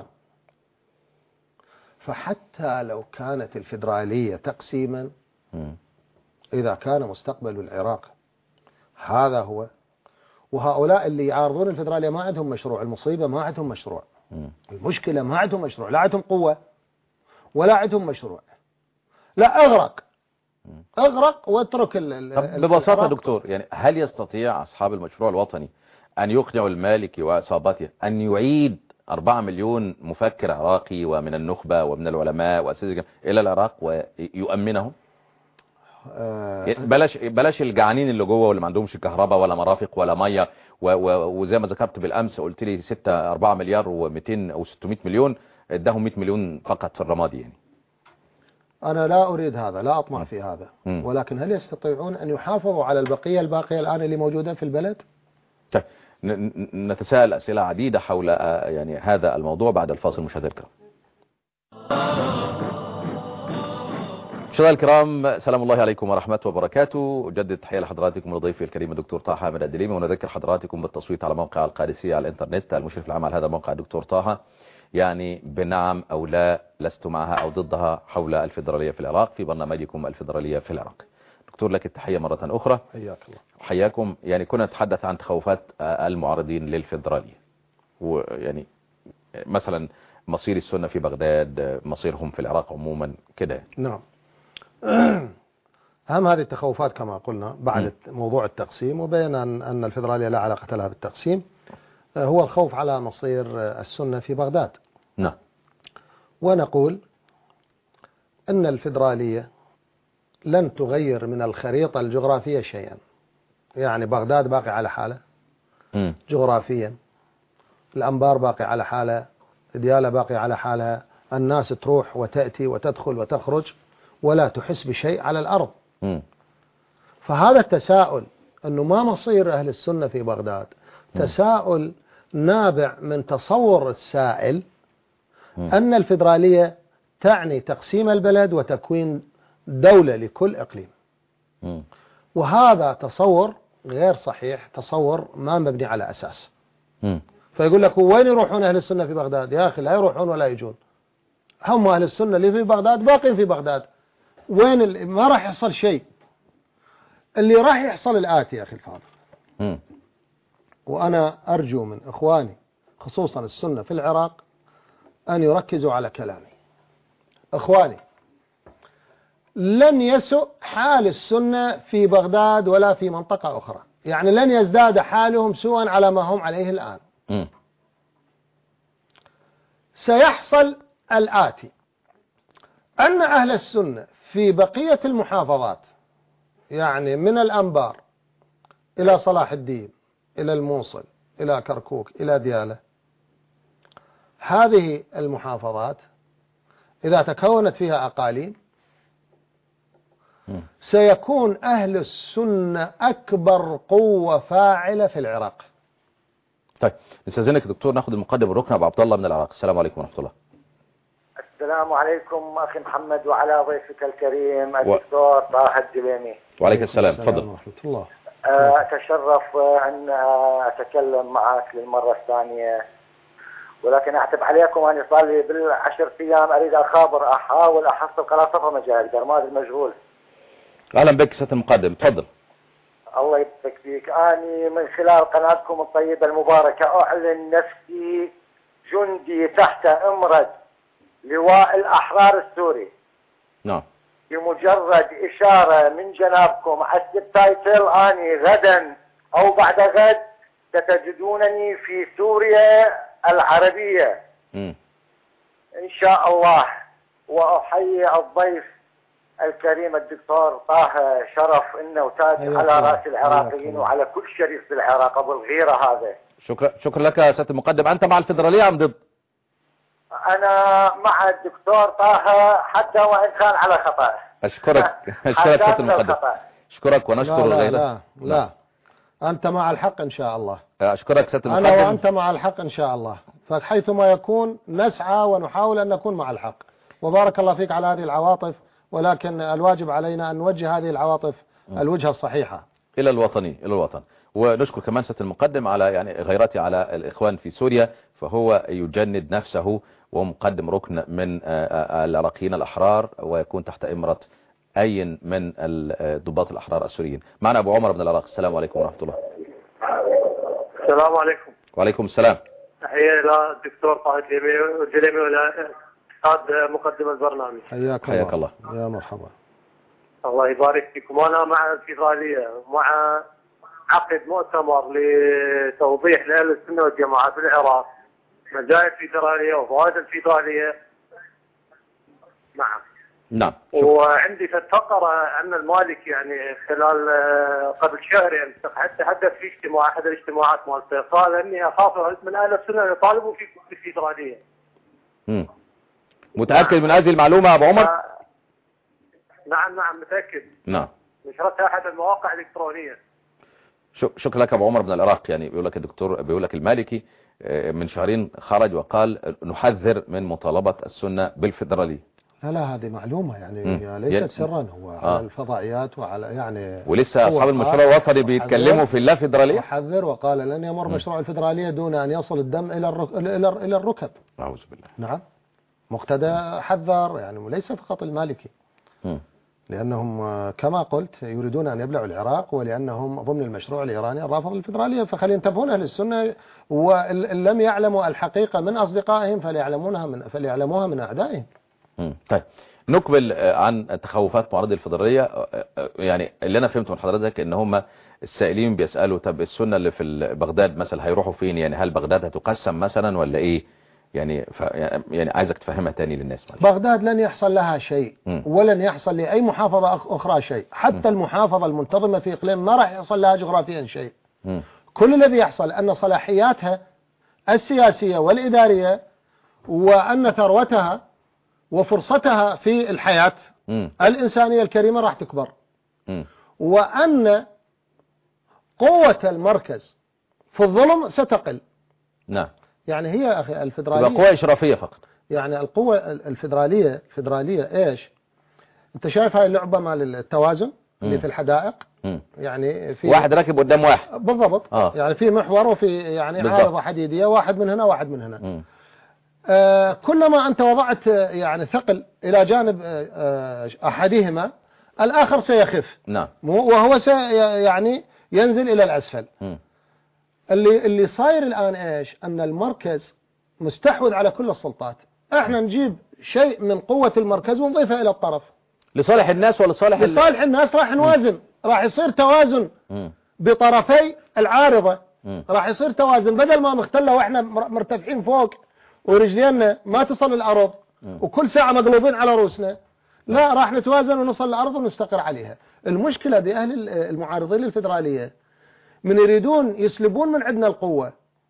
فحتى لو كانت الفيدرالية تقسيما، إذا كان مستقبل العراق هذا هو، وهؤلاء اللي يعارضون الفيدرالية ما عندهم مشروع، المصيبة ما عندهم مشروع، المشكلة ما عندهم مشروع، لا عندهم قوة ولا عندهم مشروع. لا اغرق واترك ببساطة دكتور، يعني هل يستطيع أصحاب المشروع الوطني أن يقنعوا المالكي وعصابته أن يعيد 4 مليون مفكر عراقي ومن النخبة ومن العلماء وأساتذة إلى العراق ويؤمنهم؟ بلاش الجعانين اللي جوه واللي ما عندهمش كهرباء ولا مرافق ولا ميه، وزي ما ذكرت بالامس قلت لي 4 مليار و200 او 600 مليون اداهم 100 مليون فقط في الرمادي. يعني انا لا اريد هذا، لا اطمع في هذا، ولكن هل يستطيعون ان يحافظوا على البقيه الباقيه الان اللي موجوده في البلد؟ طيب نتساءل اسئله عديده حول يعني هذا الموضوع بعد الفاصل مشاهدينا الكرام. مشاهدينا الكرام، سلام الله عليكم ورحمة وبركاته. أجدد تحية لحضراتكم ولضيفي الكريم الدكتور طه حامد الدليمي، ونذكر حضراتكم بالتصويت على موقع القادسية على الإنترنت. المشرف العام على هذا الموقع الدكتور طه، يعني بنعم أو لا لست معها أو ضدها حول الفيدرالية في العراق في برنامجكم الفيدرالية في العراق. دكتور، لك التحية مرة أخرى. حياك الله. حياكم. يعني كنا نتحدث عن تخوفات المعارضين للفيدرالية، ويعني مثلا مصير السنة في بغداد، مصيرهم في العراق عموما كده. نعم. أهم هذه التخوفات كما قلنا بعد موضوع التقسيم، وبين أن الفيدرالية لا علاقة لها بالتقسيم، هو الخوف على مصير السنة في بغداد. نعم. ونقول أن الفيدرالية لن تغير من الخريطة الجغرافية شيئا. يعني بغداد باقي على حاله جغرافيا، الأنبار باقي على حاله، ديالى باقي على حالها، الناس تروح وتأتي وتدخل وتخرج ولا تحس بشيء على الأرض. فهذا التساؤل أنه ما مصير أهل السنة في بغداد تساؤل نابع من تصور السائل أن الفيدرالية تعني تقسيم البلد وتكوين دولة لكل إقليم. وهذا تصور غير صحيح، تصور ما مبني على أساس. فيقول لك وين يروحون أهل السنة في بغداد؟ يا أخي لا يروحون ولا يجون، هم أهل السنة اللي في بغداد باقين في بغداد. وين ما راح يحصل شيء. اللي راح يحصل الآتي يا أخي الفاضل، وأنا أرجو من إخواني خصوصا السنة في العراق أن يركزوا على كلامي. إخواني، لن يسوء حال السنة في بغداد ولا في منطقة أخرى، يعني لن يزداد حالهم سوءا على ما هم عليه الآن. سيحصل الآتي، أن أهل السنة في بقية المحافظات، يعني من الأنبار إلى صلاح الدين إلى الموصل إلى كركوك إلى ديالى، هذه المحافظات إذا تكونت فيها أقاليم سيكون أهل السنة أكبر قوة فاعلة في العراق. طيب نستاذنك دكتور ناخذ المقدم الركن ابو عبد الله من العراق. السلام عليكم ورحمه الله. السلام عليكم اخي محمد وعلى ضيفك الكريم الدكتور طه الدليمي. وعليكم السلام. تفضل. ورحمة الله. اتشرف ان اتكلم معك للمره الثانيه، ولكن اعتب عليكم اني صار لي بالعشر ايام اريد احاول احصل قناه صفا مجال رماد المجهول. اهلا بك سياده المقدم، تفضل. الله يبارك فيك. اني من خلال قناتكم الطيبه المباركه اعلن نفسي جندي تحت امره لواء الأحرار السوري. نعم. بمجرد إشارة من جنابكم على السبتايتل أني غدا أو بعد غد ستجدونني في سوريا العربية إن شاء الله. وأحيي الضيف الكريم الدكتور طه، شرف إنه تاج على رأس العراقيين وعلى كل شريف بالعراق أبو الغيرة هذا. شكرا لك يا سيادة المقدم. أنت مع الفيدرالية أم ضد؟ أنا مع الدكتور طه حتى وإن كان على خطأ. أشكرك سيادة المقدم. أشكرك ونشكر لا, لا أنت مع الحق إن شاء الله. أشكرك سيادة المقدم. أنا وأنت مع الحق إن شاء الله، فحيثما يكون نسعى ونحاول أن نكون مع الحق. وبارك الله فيك على هذه العواطف، ولكن الواجب علينا أن نوجه هذه العواطف الوجهة الصحيحة إلى الوطن. ونشكر كمان سيادة المقدم على يعني غيرتي على الإخوان في سوريا، فهو يجند نفسه ومقدم ركن من العراقيين الأحرار، ويكون تحت إمرة أي من الضباط الأحرار السوريين. معنا أبو عمر من العراق. السلام عليكم ورحمة الله. السلام عليكم. وعليكم السلام. تحية للدكتور طه الدليمي والأستاذ مقدم البرنامج. حياك الله. يا مرحبا. الله يبارك فيكم. وأنا مع الفيدرالية، مع عقد مؤتمر لتوضيح لأهل السنة والجماعة في العراق مزايا الفيدرالية وفوائد الفيدرالية. نعم. وعندي فقرة أن المالك يعني خلال قبل شهرين تحدث في اجتماع أحد الاجتماعات مالته، قال إني أخاف من أهل السنة يطالبوا في الفيدرالية. متأكد من هذه المعلومة أبو عمر؟ نعم متأكد. نعم. نشرتها أحد المواقع الإلكترونية. شكرا لك أبو عمر من العراق. يعني بيقول لك الدكتور، بيقول لك المالكي من شهرين خرج وقال نحذر من مطالبة السنة بالفيدرالية. لا هذه معلومة يعني ليست سرا، هو على الفضائيات وعلى يعني ولسه أصحاب المشروع الوطني بيتكلموا في اللا فيدرالية. وحذر وقال لن يمر مشروع الفيدرالية دون أن يصل الدم إلى الركب. أعوذ بالله. نعم، مقتدى حذر يعني، وليس فقط المالكي. لأنهم كما قلت يريدون أن يبلعوا العراق، ولأنهم ضمن المشروع الإيراني الرافض للفيدرالية، فلينتبهون أهل السنة، وإن لم يعلموا الحقيقة من أصدقائهم فليعلموها من أعدائهم. طيب نقبل عن تخوفات معارضي الفيدرالية. يعني اللي أنا فهمته من حضرتك إن هم السائلين بيسألوا طب السنة اللي في بغداد مثلا هيروحوا فين؟ يعني هل بغداد هتقسم مثلا ولا إيه؟ يعني عايزك تفهمها تاني للناس. بغداد لن يحصل لها شيء، ولن يحصل لأي محافظة أخرى شيء، حتى المحافظة المنتظمة في إقليم ما راح يحصل لها جغرافيا شيء. كل الذي يحصل أن صلاحياتها السياسية والإدارية وأن ثروتها وفرصتها في الحياة الإنسانية الكريمة راح تكبر، وأن قوة المركز في الظلم ستقل. نعم. يعني هي أخي الفيدرالية قوة إشرافية فقط. يعني القوة الفيدرالية إيش؟ أنت شايف هاي اللعبة مال التوازن اللي في الحدائق. يعني في واحد راكب قدام واحد بالضبط. يعني في محور وفي يعني عارضة حديدية، واحد من هنا واحد من هنا. كلما أنت وضعت يعني ثقل إلى جانب أحدهما الآخر سيخف. نعم. وهو يعني ينزل إلى الأسفل. اللي صاير الآن إيش؟ أن المركز مستحوذ على كل السلطات. احنا نجيب شيء من قوة المركز ونضيفه إلى الطرف لصالح الناس ولا لصالح الناس. راح نوازن، راح يصير توازن بطرفي العارضة. راح يصير توازن، بدل ما نختله واحنا مرتفعين فوق ورجلينا ما تصل الأرض وكل ساعة مقلوبين على رؤوسنا. لا، راح نتوازن ونصل الأرض ونستقر عليها. المشكلة بأهل المعارضين للفيدرالية من يريدون يسلبون من عندنا القوة.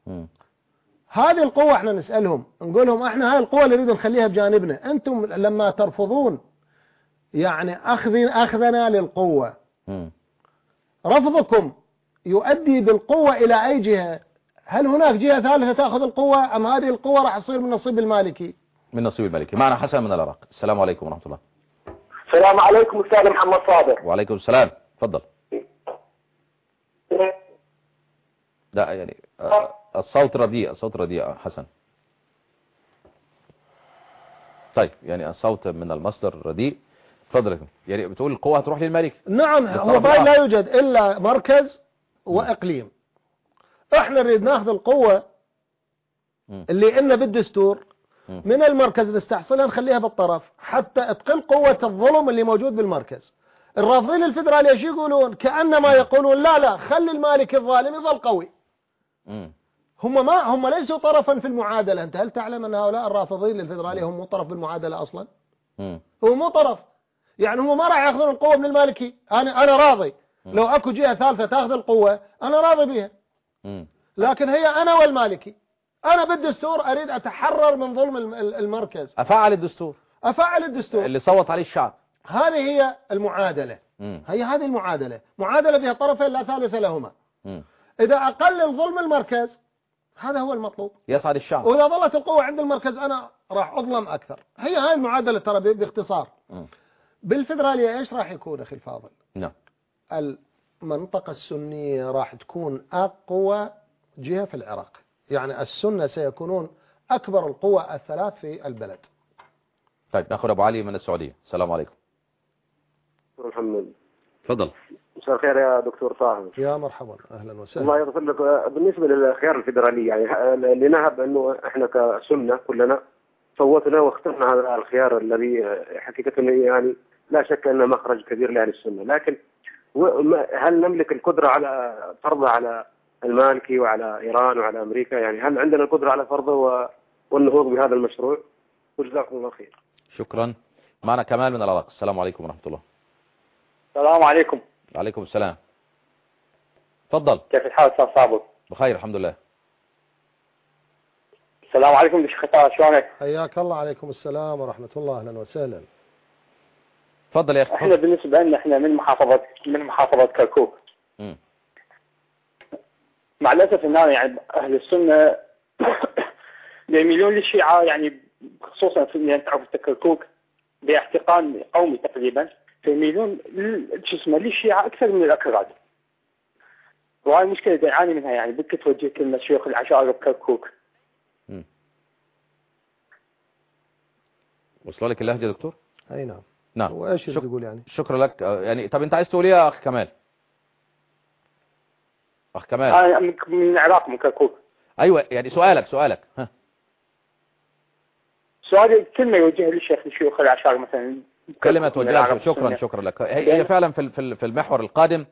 هذه القوة احنا نسألهم نقول لهم احنا هاي القوة اللي نريد نخليها بجانبنا. انتم لما ترفضون يعني أخذنا للقوة، رفضكم يؤدي بالقوة إلى أي جهة؟ هل هناك جهة ثالثة تأخذ القوة، أم هذه القوة راح تصير من نصيب المالكي؟ من نصيب المالكي. معنا حسن من العراق. السلام عليكم ورحمة الله. السلام عليكم أستاذ محمد صادق. وعليكم السلام، تفضل. لا يعني الصوت رديء حسن. طيب يعني الصوت من المصدر رديء. تفضل. يعني بتقول القوة هتروح للمالكي. نعم، هو لا يوجد إلا مركز وإقليم. احنا نريد ناخذ القوة اللي إلنا بالدستور من المركز نستحصلها نخليها بالطرف حتى تقل قوة الظلم اللي موجود بالمركز. الرافضين الفيدرالية ايش يقولون؟ كأنما يقولون لا خلي المالك الظالم يظل قوي. هم ليسوا طرفا في المعادلة. انت هل تعلم ان هؤلاء الرافضين للفيدرالية هم مو طرف بالمعادلة اصلا؟ هو مو طرف. يعني هم ما راح ياخذون القوة من المالكي. انا راضي لو اكو جهة ثالثة تاخذ القوة انا راضي بها، لكن هي انا والمالكي. انا بالدستور اريد اتحرر من ظلم المركز. افعل الدستور اللي صوت عليه الشعب. هذه هي المعادلة. هذه المعادلة، معادلة فيها طرفين لا ثالث لهما. إذا أقل ظلم المركز هذا هو المطلوب، يصعد الشعب. وإذا ظلت القوة عند المركز أنا راح أظلم أكثر. هاي المعادلة ترى باختصار. بالفيدرالية إيش راح يكون أخي الفاضل؟ نعم. المنطقة السنية راح تكون أقوى جهة في العراق. يعني السنة سيكونون أكبر القوى الثلاث في البلد. طيب ناخذ أبو علي من السعودية. السلام عليكم. دكتور محمد. تفضل. مساء الخير يا دكتور طاهر. يا مرحبا، أهلا وسهلا. الله يغفر لك. بالنسبة للخيار الفيدرالي يعني لنهب أنه إحنا كسنة كلنا صوتنا واخترنا هذا الخيار الذي حقيقة يعني لا شك أنه مخرج كبير لأهل السنة، لكن هل نملك القدرة على فرضه على المالكي وعلى إيران وعلى أمريكا؟ يعني هل عندنا القدرة على فرضه والنهوض بهذا المشروع؟ وجزاكم الله خير. شكرا. معنا كمال من العراق. السلام عليكم ورحمة الله. السلام عليكم. وعليكم السلام. تفضل. كيف الحال أستاذ صابر؟ بخير الحمد لله. السلام عليكم شيخ طاهر، شلونك؟ حياك الله. عليكم السلام ورحمة الله، أهلا وسهلا. تفضل يا أخي. احنا بالنسبة لنا احنا من محافظة كركوك. مع الأسف إن يعني أهل السنة يميلون للشيعة يعني خصوصا في يعني تعرف الكركوك باحتقان قومي تقريبا، فيميلون للشيعة أكثر من الأكراد. وهاي المشكلة اللي يعاني منها، يعني بدك توجه كلمة شيوخ العشائر بكركوك. وصل لك اللهجة يا دكتور؟ اي نعم. نعم. وايش تقول يعني؟ شكرا لك. يعني طب انت عايز تقول ايه يا اخ كمال؟ اخ كمال. من العراق من كركوك. ايوه يعني سؤالك ها. سؤالي كلمة يوجه للشيخ شيوخ العشائر مثلا. كلمة توجهها. شكرا لك. هي فعلا في المحور القادم.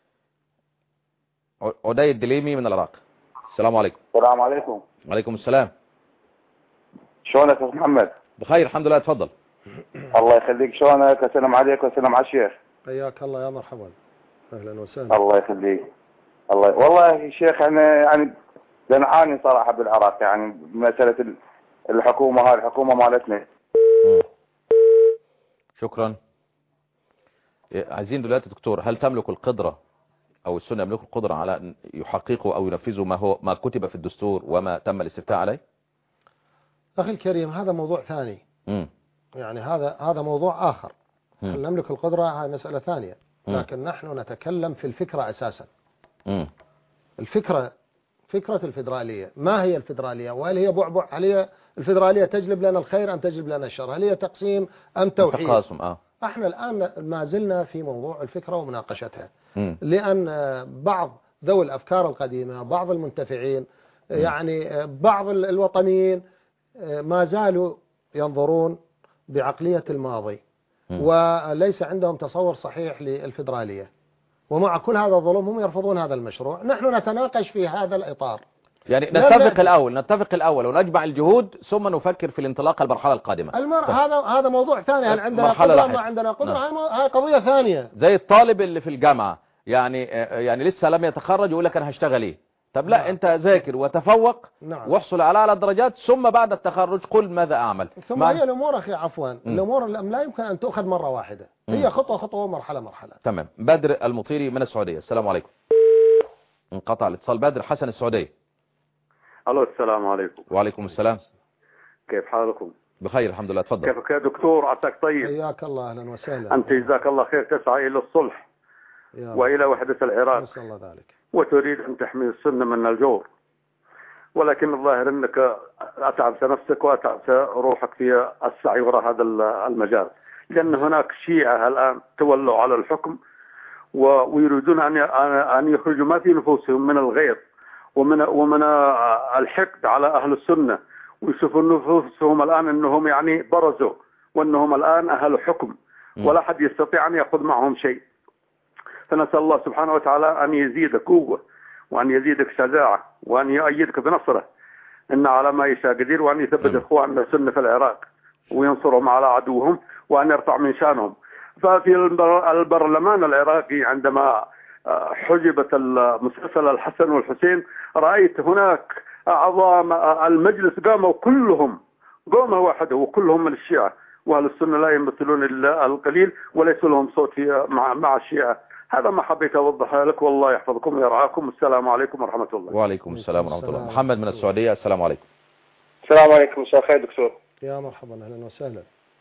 عدي الدليمي من العراق. السلام عليكم. السلام عليكم. وعليكم السلام. شلونك يا محمد؟ بخير الحمد لله. اتفضل. الله يخليك. شلونك؟ السلام عليك وسلام على الشيخ. حياك الله يا مرحبا. اهلا وسهلا. الله يخليك. والله يا شيخ انا يعني نعاني صراحه بالعراق، يعني مساله الحكومه، هاي الحكومه مالتنا. شكرا. عايزين دلوقتي دكتور، هل تملك القدرة او السنة يملكوا القدرة على ان يحققوا او ينفذوا ما كتب في الدستور وما تم الاستفتاء عليه؟ اخي الكريم هذا موضوع ثاني. يعني هذا موضوع اخر. هل نملك القدرة؟ هاي مسألة ثانية. لكن نحن نتكلم في الفكرة اساسا. فكرة الفدرالية، ما هي الفدرالية؟ وهل هي بعبع؟ هل هي الفدرالية تجلب لنا الخير ام تجلب لنا الشر؟ هل هي تقسيم ام توحيد؟ تقاسم. احنا الان ما زلنا في موضوع الفكرة ومناقشتها. لان بعض ذوي الافكار القديمة، بعض المنتفعين، يعني بعض الوطنيين ما زالوا ينظرون بعقلية الماضي وليس عندهم تصور صحيح للفدرالية، ومع كل هذا الظلم هم يرفضون هذا المشروع. نحن نتناقش في هذا الإطار، يعني نتفق الأول ونجمع الجهود ثم نفكر في الانطلاق المرحلة القادمة. هذا موضوع ثاني. هل عندنا قدرة ما عندنا قدرة؟ هاي قضية ثانية. زي الطالب اللي في الجامعة يعني لسه لم يتخرج يقول لك أنا هشتغل ايه. طب لا، أنت ذاكر وتفوق واحصل على أعلى الدرجات ثم بعد التخرج قل ماذا أعمل. ثم هي الأمور أخي عفوا الأمور لا يمكن أن تؤخذ مرة واحدة. هي خطوة ومرحلة. تمام. بدر المطيري من السعودية. السلام عليكم. انقطع الاتصال. بدر حسن السعودية. الو السلام عليكم. وعليكم السلام. كيف حالكم؟ بخير الحمد لله. تفضل. كيفك يا دكتور؟ عساك طيب. حياك الله. اهلا وسهلا. انت جزاك الله خير تسعى الى الصلح والى وحدة العراق. نسأل الله ذلك. وتريد ان تحمي السنة من الجور، ولكن الظاهر انك اتعبت نفسك واتعبت روحك في السعي وراء هذا المجال، لان هناك شيعة الان تولوا على الحكم ويريدون ان يخرجوا ما في نفوسهم من الغيظ ومن الحقد على اهل السنة، ويشوفون نفوسهم الان انهم يعني برزوا وانهم الان اهل حكم ولا حد يستطيع ان ياخذ معهم شيء. فنسأل الله سبحانه وتعالى ان يزيدك قوة وان يزيدك شجاعة وان يؤيدك بنصره، ان على ما يشاء قدير، وان يثبت اخواننا السنة في العراق وينصرهم على عدوهم وان يرفع من شانهم. ففي البرلمان العراقي عندما حجبت المسلسل الحسن والحسين رأيت هناك أعضاء المجلس قاموا كلهم قومة واحدة وكلهم من الشيعة، وأهل السنة لا يمثلون إلا القليل وليس لهم صوت مع الشيعة. هذا ما حبيت أوضحها لك، والله يحفظكم ويرعاكم. السلام عليكم ورحمة الله. وعليكم السلام ورحمة الله. محمد من السعودية. السلام عليكم. السلام عليكم. مساء الخير دكتور. يا مرحبا. أهلا وسهلا.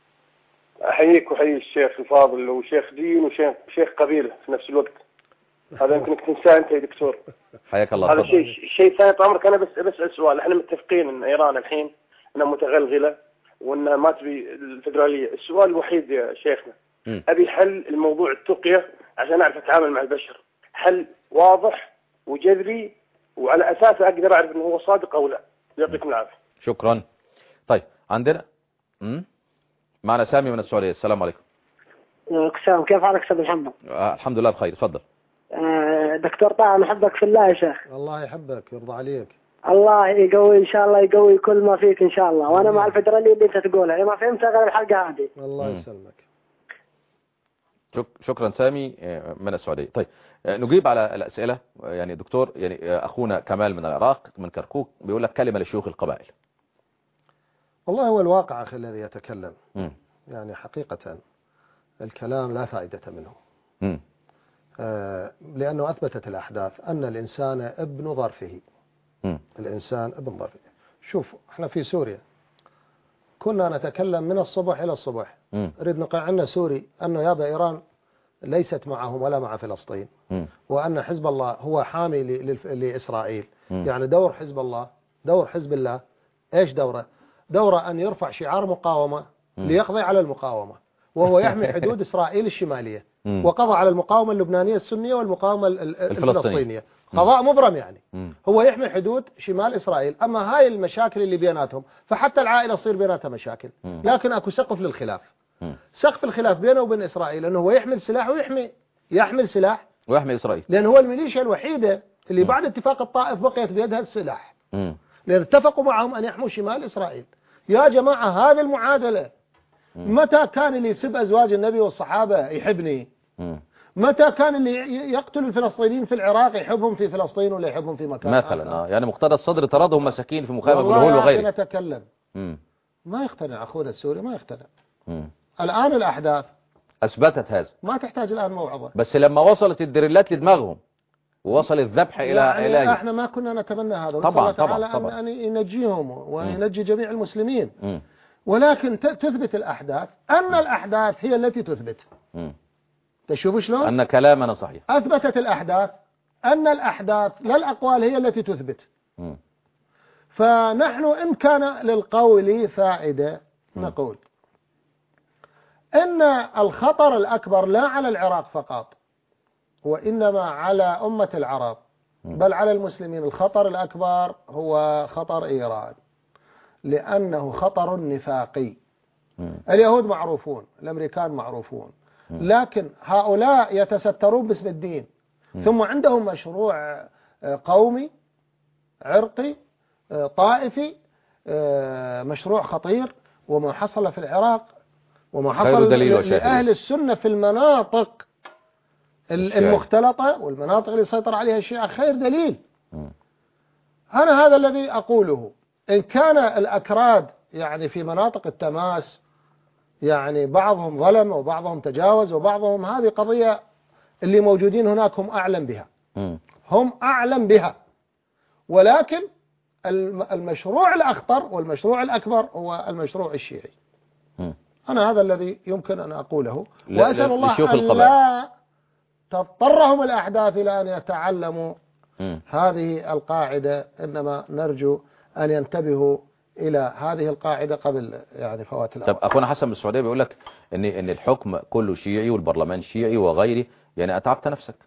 أحييك وحيي الشيخ الفاضل وشيخ دين وشيخ قبيلة في نفس الوقت. هذا يمكنك تنساه أنت يا دكتور. حياك الله. هذا شيء ثاني. عمرك أنا بسأل سؤال. احنا متفقين أن إيران الحين أنها متغلغلة وأنها ما تبي الفدرالية. السؤال الوحيد يا شيخنا أبي حل الموضوع التقية عشان أعرف أتعامل مع البشر، حل واضح وجذري وعلى أساسه أقدر أعرف أنه هو صادق أو لا. يعطيكم العافية. شكرا. طيب عندنا معنا سامي من السعودية. السلام عليكم. السلام. كيف حالك أستاذ محمد؟ الحمد لله بخير. تفضل. دكتور طه أنا أحبك في الله يا شيخ. الله يحبك ويرضى عليك. الله يقوي إن شاء الله، يقوي كل ما فيك إن شاء الله. وأنا مع الفدرالية اللي أنت تقولها ما فهمتها غير الحلقة هذه. الله يسلمك. شكرا سامي من السعودية. طيب نجيب على الأسئلة. يعني دكتور، يعني أخونا كمال من العراق من كركوك بيقول لك كلمة لشيوخ القبائل. والله هو الواقع أخي الذي يتكلم. يعني حقيقة الكلام لا فائدة منه. لأنه أثبتت الأحداث أن الإنسان ابن ظرفه. الإنسان ابن ظرفه. شوف احنا في سوريا كنا نتكلم من الصبح إلى الصبح، نريد نقنع سوري أنه يابا إيران ليست معهم ولا مع فلسطين، وأن حزب الله هو حامي لإسرائيل. يعني دور حزب الله، دور حزب الله إيش دوره؟ دوره أن يرفع شعار مقاومة ليقضي على المقاومة، وهو يحمي حدود إسرائيل الشمالية، وقضى على المقاومة اللبنانية السنية والمقاومة الفلسطينية. قضاء مبرم يعني. هو يحمي حدود شمال إسرائيل. أما هاي المشاكل اللي بيناتهم فحتى العائلة تصير بيناتها مشاكل، لكن أكو سقف للخلاف. سقف الخلاف بينه وبين إسرائيل أنه هو يحمل سلاح يحمل سلاح ويحمي إسرائيل، لأن هو الميليشيا الوحيدة اللي بعد اتفاق الطائف بقيت بيدها السلاح، لأن اتفقوا معهم أن يحموا شمال إسرائيل. يا جماعة هذه المعادلة. متى كان اللي يسب أزواج النبي والصحابة يحبني؟ متى كان اللي يقتل الفلسطينيين في العراق يحبهم في فلسطين ولا يحبهم في مكان مثلا يعني مقتدى الصدر طردهم مساكين في مخيم أبو الهول وغيره. نتكلم ما يقتنع أخونا السوري، ما يقتنع. الآن الأحداث أثبتت هذا، ما تحتاج الآن موعظة. بس لما وصلت الدريلات لدماغهم ووصل الذبح إلى احنا ما كنا نتمنى هذا، طبعا طبعا أن ينجيهم وينجي جميع المسلمين. ولكن تثبت الأحداث، أن الأحداث هي التي تثبت. تشوفوا شلون؟ أن كلامنا صحيح. أثبتت الأحداث أن الأحداث لا الأقوال هي التي تثبت. فنحن إن كان للقول فائدة نقول إن الخطر الأكبر لا على العراق فقط، وإنما على أمة العرب، بل على المسلمين. الخطر الأكبر هو خطر إيران، لأنه خطر نفاقي. اليهود معروفون، الأمريكان معروفون، لكن هؤلاء يتسترون باسم الدين، ثم عندهم مشروع قومي عرقي طائفي، مشروع خطير. وما حصل في العراق وما حصل لأهل السنة في المناطق المختلطة والمناطق اللي سيطر عليها الشيعة خير دليل. أنا هذا الذي أقوله. إن كان الأكراد يعني في مناطق التماس يعني بعضهم ظلم وبعضهم تجاوز وبعضهم، هذه قضية اللي موجودين هناك هم أعلم بها، هم أعلم بها. ولكن المشروع الأخطر والمشروع الأكبر هو المشروع الشيعي. أنا هذا الذي يمكن أن أقوله، وأسأل الله أن لا تضطرهم الأحداث إلى أن يتعلموا هذه القاعدة، إنما نرجو أن ينتبهوا إلى هذه القاعدة قبل يعني فوات الأوان. طب أخونا حسن من السعودية بيقول لك إن الحكم كله شيعي والبرلمان شيعي وغيره، يعني أتعبت نفسك؟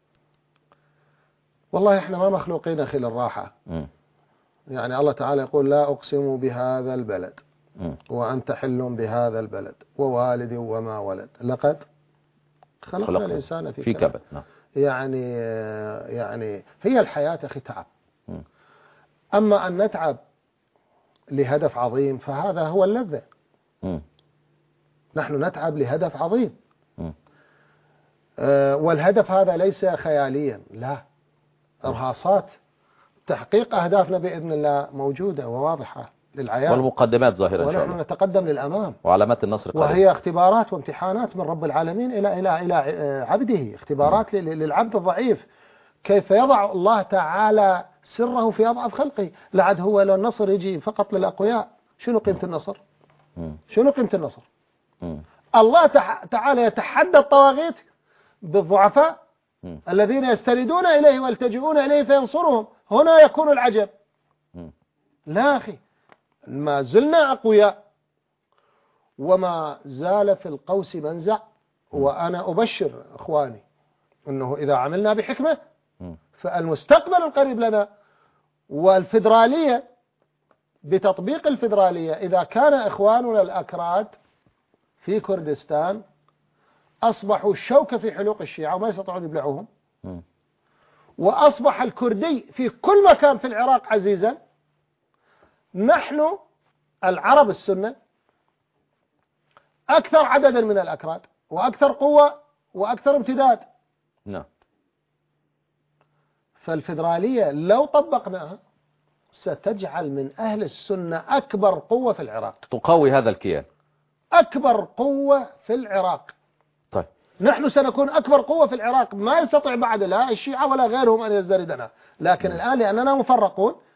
والله إحنا ما مخلوقين أخي للراحة. يعني الله تعالى يقول لا أقسم بهذا البلد وأنت حل بهذا البلد ووالد وما ولد لقد خلقنا الإنسان في كبد. يعني هي الحياة أخي تعب. أما أن نتعب لهدف عظيم فهذا هو اللذة. نحن نتعب لهدف عظيم، والهدف هذا ليس خياليا، لا، إرهاصات تحقيق أهدافنا بإذن الله موجودة وواضحة للعيان، والمقدمات ظاهرة إن شاء الله، ونحن نتقدم للأمام، وعلامات النصر قادمة، وهي اختبارات وامتحانات من رب العالمين إلى عبده، اختبارات للعبد الضعيف، كيف يضع الله تعالى سره في أضعف خلقه. لعد هو لو النصر يجي فقط للأقوياء، شنو قيمة النصر؟ شنو قيمة النصر؟ الله تعالى يتحدى الطواغيت بالضعفاء الذين يستندون إليه ويلتجئون إليه فينصرهم. هنا يكون العجب. لا أخي، ما زلنا أقوياء وما زال في القوس منزع. وأنا أبشر إخواني أنه إذا عملنا بحكمة فالمستقبل القريب لنا. والفيدرالية، بتطبيق الفيدرالية، إذا كان إخواننا الأكراد في كردستان أصبحوا شوكة في حلوق الشيعة وما يستطيعون يبلعوهم، وأصبح الكردي في كل مكان في العراق عزيزا، نحن العرب السنة أكثر عددا من الأكراد وأكثر قوة وأكثر امتداد. نعم. فالفيدرالية لو طبقناها ستجعل من أهل السنة أكبر قوة في العراق، تقوي هذا الكيان، أكبر قوة في العراق. طيب نحن سنكون أكبر قوة في العراق، ما يستطيع بعد لا الشيعة ولا غيرهم أن يزدردنا. لكن الآن لأننا مفرقون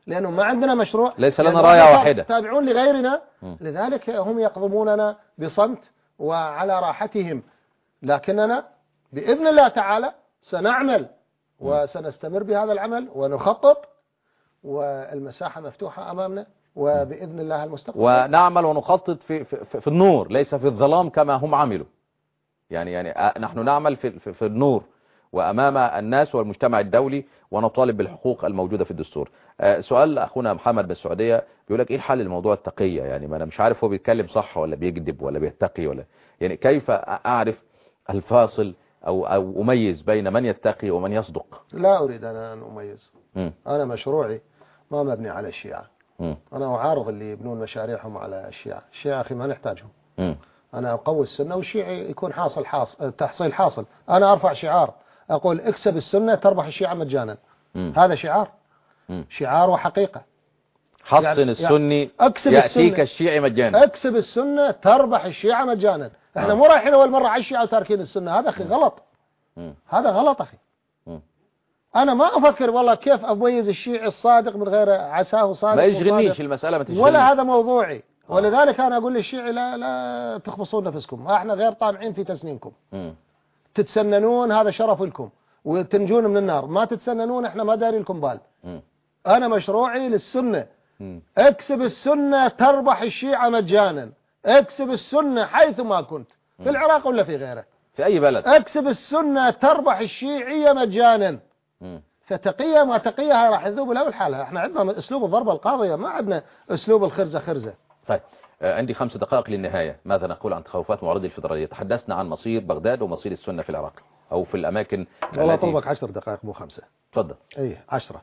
لأنه ما عندنا مشروع، ليس لنا راية واحدة، تابعون لغيرنا. لذلك هم يقضموننا بصمت وعلى راحتهم، لكننا بإذن الله تعالى سنعمل وسنستمر بهذا العمل ونخطط، والمساحة مفتوحة أمامنا، وبإذن الله المستقبل ونعمل ونخطط في النور ليس في الظلام كما هم عملوا. يعني نحن نعمل في النور وأمام الناس والمجتمع الدولي، ونطالب بالحقوق الموجودة في الدستور. سؤال أخونا محمد بالسعودية بيقول لك إيه الحل لموضوع التقية؟ يعني ما أنا مش عارف هو بيتكلم صح ولا بيكذب ولا بيتقي ولا يعني كيف أعرف الفاصل أو أميز بين من يتقي ومن يصدق؟ لا أريد أنا أن أميز. أنا مشروعي ما مبني على الشيعة. أنا أعارض اللي يبنون مشاريعهم على الشيعة. الشيعة أخي ما نحتاجهم. أنا أقوي السنة والشيعي يكون تحصيل حاصل. أنا أرفع شعار أقول اكسب السنة تربح الشيعة مجانا. هذا شعار. شعار وحقيقة. حصن يعني السني يأتيك الشيعي مجانا. اكسب السنة تربح الشيعة مجانا. احنا مو رايحين أول مرة على الشيعة وتاركين السنة. هذا أخي غلط. هذا غلط أخي. أنا ما أفكر والله كيف أميز الشيعي الصادق من غير عساه صادق. ما يشغلنيش المسألة، ما تشغلنيش ولا هذا موضوعي. ولذلك أنا أقول للشيعي لا تخبصون نفسكم، احنا غير طامعين في تسنينكم. تتسننون هذا شرف لكم وتنجون من النار، ما تتسننون احنا ما داري لكم بال. أنا مشروعي للسنة. اكسب السنة تربح الشيعة مجانا. اكسب السنة حيث ما كنت، في العراق ولا في غيره، في أي بلد. اكسب السنة تربح الشيعية مجانا. فتقية ما تقيها راح يذوب له الحالة. احنا عندنا اسلوب الضربة القاضية، ما عندنا اسلوب الخرزة خرزة. طيب عندي 5 دقائق للنهاية. ماذا نقول عن تخوفات معارضي الفيدرالية؟ تحدثنا عن مصير بغداد ومصير السنة في العراق أو في الأماكن. والله طلبك 10 دقائق مو 5. تفضل. ايه 10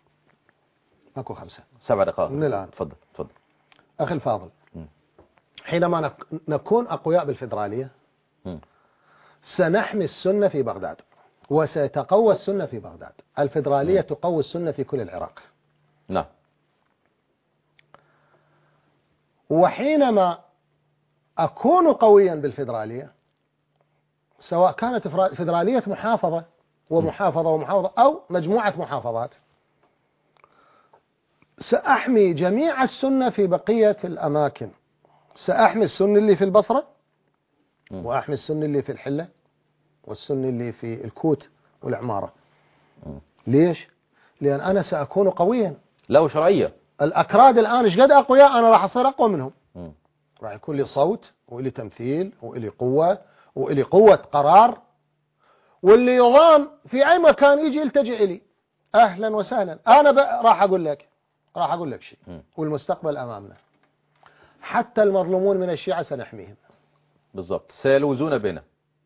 ماكو 5. 7 دقائق من الآن. تفضل. أخي الفاضل، حينما نكون أقوياء بالفيدرالية سنحمي السنة في بغداد وسيتقوى السنة في بغداد. الفيدرالية تقوي السنة في كل العراق. نعم. وحينما أكون قويا بالفيدرالية، سواء كانت فيدرالية محافظة ومحافظة أو مجموعة محافظات، سأحمي جميع السنة في بقية الأماكن. سأحمي السنة اللي في البصرة، وأحمي السنة اللي في الحلة، والسنة اللي في الكوت والعمارة. ليش؟ لأن أنا سأكون قويا له شرعية. الأكراد الآن إيش قد أقوياء، أنا راح أصير أقوى منهم. راح يكون لي صوت وإلي تمثيل وإلي قوة وإلي قوة قرار، واللي يضام في أي مكان يجي يلتجئ إلي أهلا وسهلا. أنا راح أقول لك شيء، والمستقبل أمامنا. حتى المظلومون من الشيعة سنحميهم. بالضبط، سيلوزون بنا.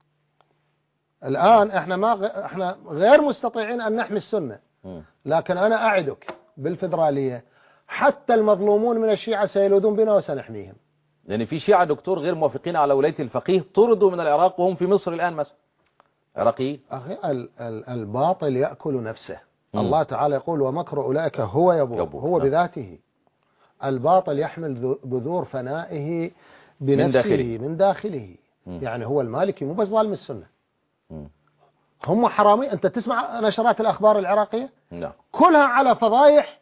الآن احنا غير مستطيعين أن نحمي السنة، لكن أنا أعدك بالفيدرالية حتى المظلومون من الشيعة سيلوذون بنا وسنحميهم. يعني في شيعة دكتور غير موافقين على ولاية الفقيه طردوا من العراق وهم في مصر الآن مثلا عراقيين. أخي الباطل يأكل نفسه. الله تعالى يقول ومكر أولئك هو يبور. هو بذاته. الباطل يحمل بذور فنائه بنفسه من داخله. يعني هو المالكي مو بس ظالم السنة. هم حرامي. أنت تسمع نشرات الأخبار العراقية؟ لا. كلها على فضايح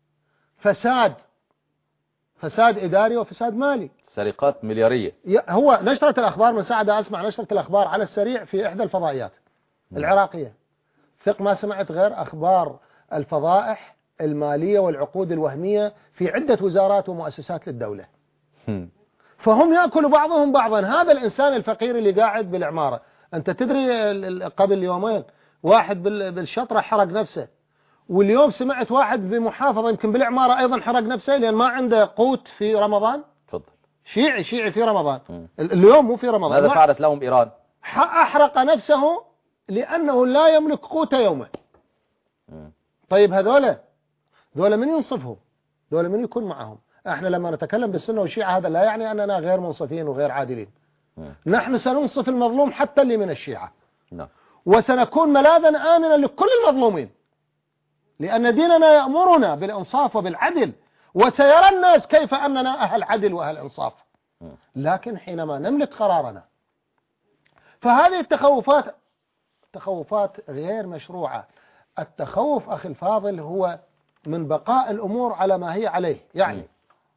فساد إداري وفساد مالي، سرقات مليارية. هو نشرة الأخبار من ساعة أسمع نشرة الأخبار على السريع في إحدى الفضائيات العراقية. ثق ما سمعت غير أخبار الفضائح المالية والعقود الوهمية في عدة وزارات ومؤسسات للدولة. فهم يأكل بعضهم بعضا. هذا الإنسان الفقير اللي قاعد بالعمارة، أنت تدري قبل يومين واحد بالشطرة حرق نفسه، واليوم سمعت واحد بمحافظة يمكن بالعمارة أيضا حرق نفسه لأن ما عنده قوت في رمضان. تفضل. شيعي في رمضان. اليوم مو في رمضان. ماذا فعلت لهم إيران؟ أحرق نفسه لأنه لا يملك قوت يومه. طيب هذول من ينصفهم؟ ذولا من يكون معهم؟ احنا لما نتكلم بالسنة والشيعة هذا لا يعني أننا غير منصفين وغير عادلين. نحن سننصف المظلوم حتى اللي من الشيعة. وسنكون ملاذا آمنا لكل المظلومين، لأن ديننا يأمرنا بالإنصاف وبالعدل، وسيرى الناس كيف أننا أهل عدل وأهل إنصاف. لكن حينما نملك قرارنا، فهذه تخوفات غير مشروعة. التخوف أخي الفاضل هو من بقاء الأمور على ما هي عليه. يعني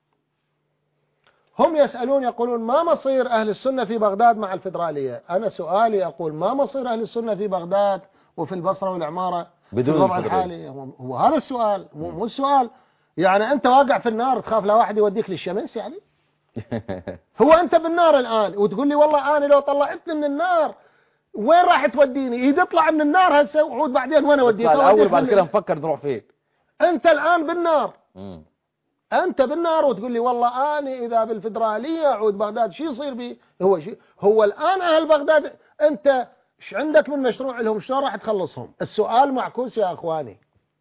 هم يسألون يقولون ما مصير أهل السنة في بغداد مع الفيدرالية؟ أنا سؤالي أقول ما مصير أهل السنة في بغداد وفي البصرة والعمارة بدون الوضع الحالي؟ هو هذا السؤال، مو السؤال يعني أنت واقع في النار تخاف لا واحد يوديك للشمس يعني؟ هو أنت بالنار الآن وتقول لي والله أنا لو طلعتني من النار وين راح توديني؟ إذا تطلع من النار هسه وعود بعدين وين أوديك؟ الأول بعد كده نفكر نروح فين. أنت الآن بالنار. أنت بالنار وتقول لي والله أنا إذا بالفدرالية أعود بغداد شو يصير بي؟ هو الآن أهل بغداد أنت إيش عندك من مشروع لهم؟ شلون راح تخلصهم؟ السؤال معكوس يا أخواني.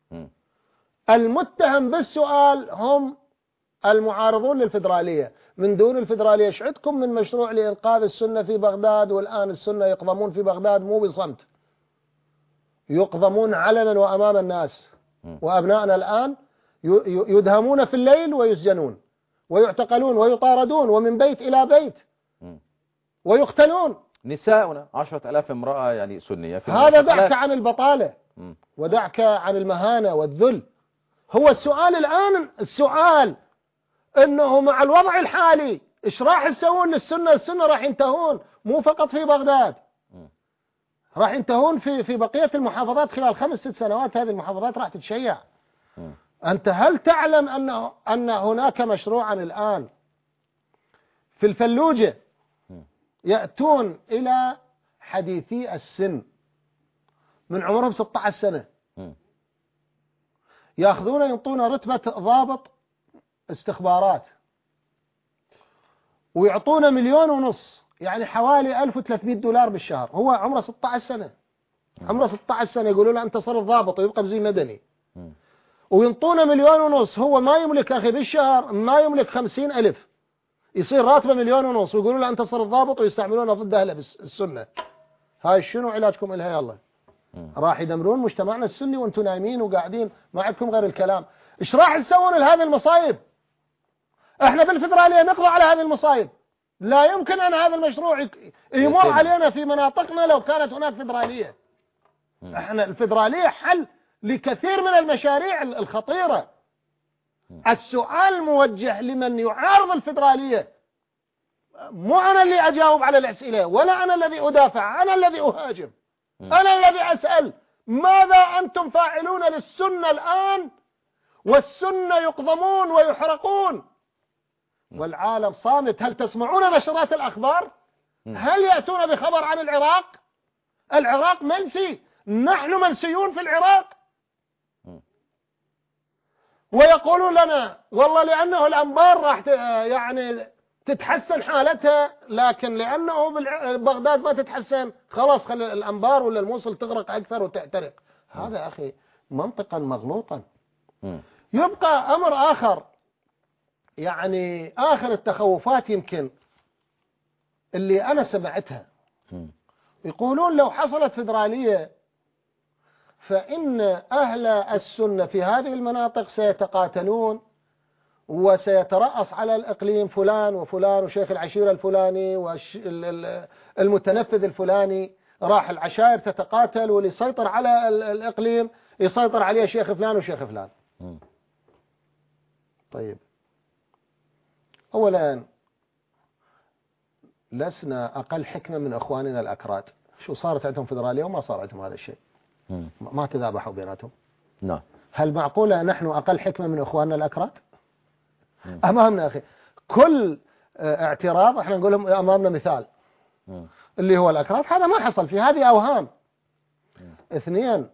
المتهم بالسؤال هم المعارضون للفدرالية. من دون الفدرالية ايش عندكم من مشروع لإنقاذ السنة في بغداد؟ والآن السنة يقضمون في بغداد مو بصمت، يقضمون علنا وأمام الناس، وأبنائنا الآن يدهمون في الليل ويسجنون ويعتقلون ويطاردون ومن بيت إلى بيت ويقتلون. نساؤنا 10,000 امرأة يعني سنية في هذا دعك عن البطالة ودعك عن المهانة والذل. هو السؤال الآن السؤال انه مع الوضع الحالي ايش راح يسوون للسنة؟ السنة راح ينتهون مو فقط في بغداد، راح ينتهون في بقية المحافظات خلال 5-6 سنوات. هذه المحافظات راح تتشيع. أنت هل تعلم أن هناك مشروعا الآن في الفلوجة يأتون إلى حديثي السن من عمرهم 16 سنة يأخذون ينطون رتبة ضابط استخبارات ويعطونا 1.5 مليون يعني حوالي $1,300 بالشهر. هو عمره 16 سنة، عمره 16 سنة يقولوا له أنت صرت ضابط ويبقى بزي مدني وينطونا 1.5 مليون. هو ما يملك أخي بالشهر ما يملك 50,000 يصير راتبه 1.5 مليون ويقولوا له أنت صرت ضابط ويستعملونه ضد أهل السنة. هاي شنو علاجكم إلها؟ يلا راح يدمرون مجتمعنا السني وانتم نايمين وقاعدين ما عندكم غير الكلام. ايش راح تسوون لهذه المصايب؟ احنا بالفدرالية نقضي على هذه المصايب. لا يمكن أن هذا المشروع يمر علينا في مناطقنا لو كانت هناك فدرالية. احنا الفدرالية حل لكثير من المشاريع الخطيرة. السؤال موجه لمن يعارض الفدرالية، مو أنا اللي أجاوب على الأسئلة ولا أنا الذي أدافع، أنا الذي أهاجم، أنا الذي أسأل ماذا أنتم فاعلون للسنة الآن والسنة يقضمون ويحرقون والعالم صامت؟ هل تسمعون نشرات الأخبار؟ هل يأتون بخبر عن العراق؟ العراق منسي، نحن منسيون في العراق. ويقولون لنا والله لأنه الأنبار راح يعني تتحسن حالتها، لكن لأنه بغداد ما تتحسن خلاص خلي الأنبار ولا الموصل تغرق أكثر وتحترق. هذا أخي منطقا مغلوطا. يبقى أمر آخر، يعني آخر التخوفات يمكن اللي أنا سمعتها، يقولون لو حصلت فدرالية فإن أهل السنة في هذه المناطق سيتقاتلون وسيترأس على الإقليم فلان وفلان وشيخ العشيرة الفلاني والمتنفذ الفلاني، راح العشائر تتقاتل واللي يسيطر على الإقليم يسيطر عليه شيخ فلان وشيخ فلان. طيب أولا لسنا أقل حكمة من أخواننا الأكراد. شو صارت عندهم فدرالية وما صار عندهم هذا الشيء؟ ما تذابحوا بيناتهم. نعم. هل معقولة نحن أقل حكمة من أخواننا الأكراد؟ أمامنا أخي كل اعتراض احنا نقول لهم أمامنا مثال اللي هو الأكراد. هذا ما حصل، في هذه أوهام. اثنين،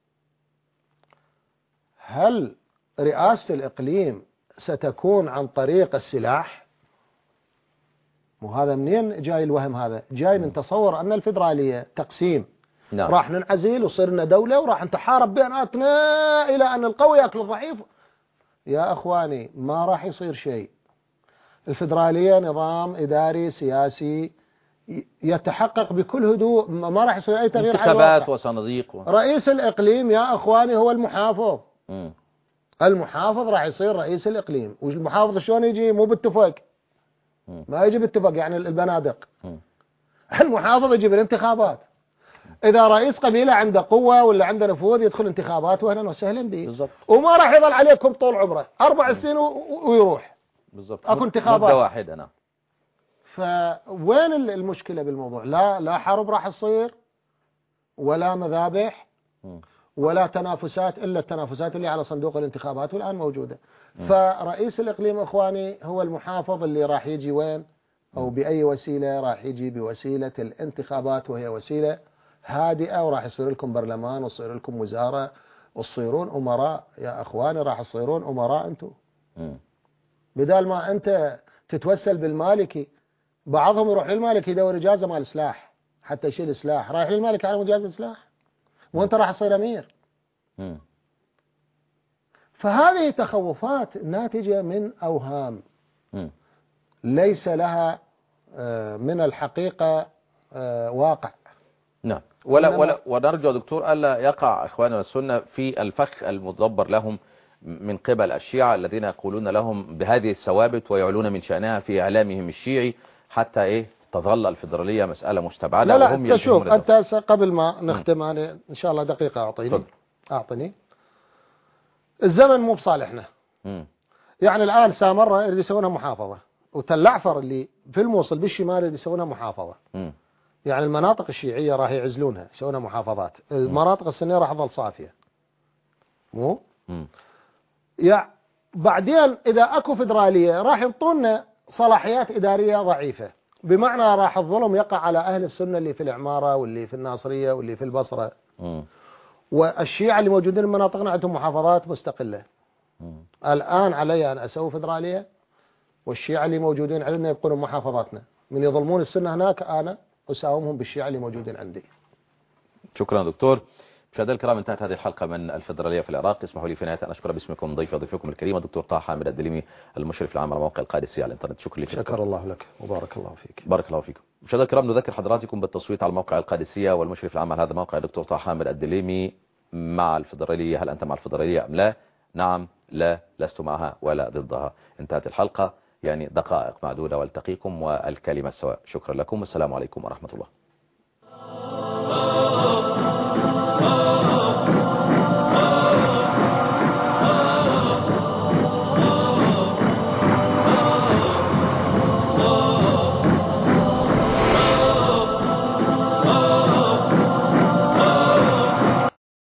هل رئاسة الإقليم ستكون عن طريق السلاح؟ وهذا منين جاي الوهم؟ هذا جاي من تصور أن الفدرالية تقسيم. نعم. راح ننعزل وصرنا دولة وراح نتحارب بيناتنا إلى أن القوي يأكل الضعيف. يا أخواني ما راح يصير شيء. الفدرالية نظام إداري سياسي يتحقق بكل هدوء، ما راح يصير أي تغيير. انتخابات وصناديق رئيس الإقليم يا أخواني هو المحافظ. المحافظ راح يصير رئيس الإقليم. والمحافظ شلون يجي؟ مو بالاتفاق، ما يجي بالاتفاق يعني البنادق. المحافظ يجي بالانتخابات. إذا رئيس قبيلة عنده قوة ولا عنده نفوذ يدخل انتخابات وأهلا وسهلا به بالضبط. وما راح يظل عليكم طول عمره 4 سنين ويروح بالضبط. أكو انتخابات مدة واحدة. نعم. فوين المشكلة بالموضوع؟ لا حرب راح تصير ولا مذابح ولا تنافسات إلا التنافسات اللي على صندوق الانتخابات والآن موجودة. فرئيس الإقليم إخواني هو المحافظ اللي راح يجي وين أو بأي وسيلة راح يجي بوسيلة الانتخابات، وهي وسيلة هادئة، وراح يصير لكم برلمان ويصير لكم وزارة وتصيرون أمراء يا أخواني، راح تصيرون أمراء أنتم. بدال ما أنت تتوسل بالمالكي، بعضهم يروح للمالكي يدور إجازة مال سلاح حتى يشيل سلاح، رايح للمالكي على إجازة سلاح وأنت راح تصير أمير. فهذه تخوفات ناتجة من أوهام ليس لها من الحقيقة واقع. نعم. ونرجو دكتور ألا يقع إخواننا السنة في الفخ المدبر لهم من قبل الشيعة الذين يقولون لهم بهذه الثوابت ويعلون من شأنها في إعلامهم الشيعي حتى تظل الفيدرالية مسألة مستبعدة. لا شوف أنت قبل ما نختم أنا إن شاء الله دقيقة أعطني الزمن مو بصالحنا. يعني الآن سامرة اللي يسوونها محافظة، وتلعفر اللي في الموصل بالشمال اللي يسوونها محافظة. يعني المناطق الشيعية راح يعزلونها يسوونها محافظات، المناطق السنية راح تظل صافية. مو يعني بعدين إذا أكو فيدرالية راح يعطونا صلاحيات إدارية ضعيفة، بمعنى راح الظلم يقع على أهل السنة اللي في العمارة واللي في الناصرية واللي في البصرة. والشيعة اللي موجودين في مناطقنا عندهم محافظات مستقلة. الآن علي أن أسوي فيدرالية والشيعة اللي موجودين عندنا يبقون محافظاتنا، من يظلمون السنة هناك أنا أساومهم بالشيعة اللي موجودين عندي. شكرا دكتور. مشاهدينا الكرام، انتهت هذه الحلقة من الفيدرالية في العراق. اسمحوا لي في نهاية أن أشكر باسمكم ضيفكم الكريم الدكتور طه حامد الدليمي المشرف العام على موقع القادسية على الإنترنت. شكرا لك. شكر الله لك وبارك الله فيك. بارك الله فيكم. مشاهدينا الكرام، نذكر حضراتكم بالتصويت على موقع القادسية، والمشرف العام على هذا الموقع الدكتور طه حامد الدليمي مع الفيدرالية. هل أنت مع الفيدرالية أم لا؟ نعم، لا، لست معها ولا ضدها. انتهت الحلقة، يعني دقائق معدودة، والتقيكم والكلمة السواء. شكرا لكم والسلام عليكم ورحمة الله.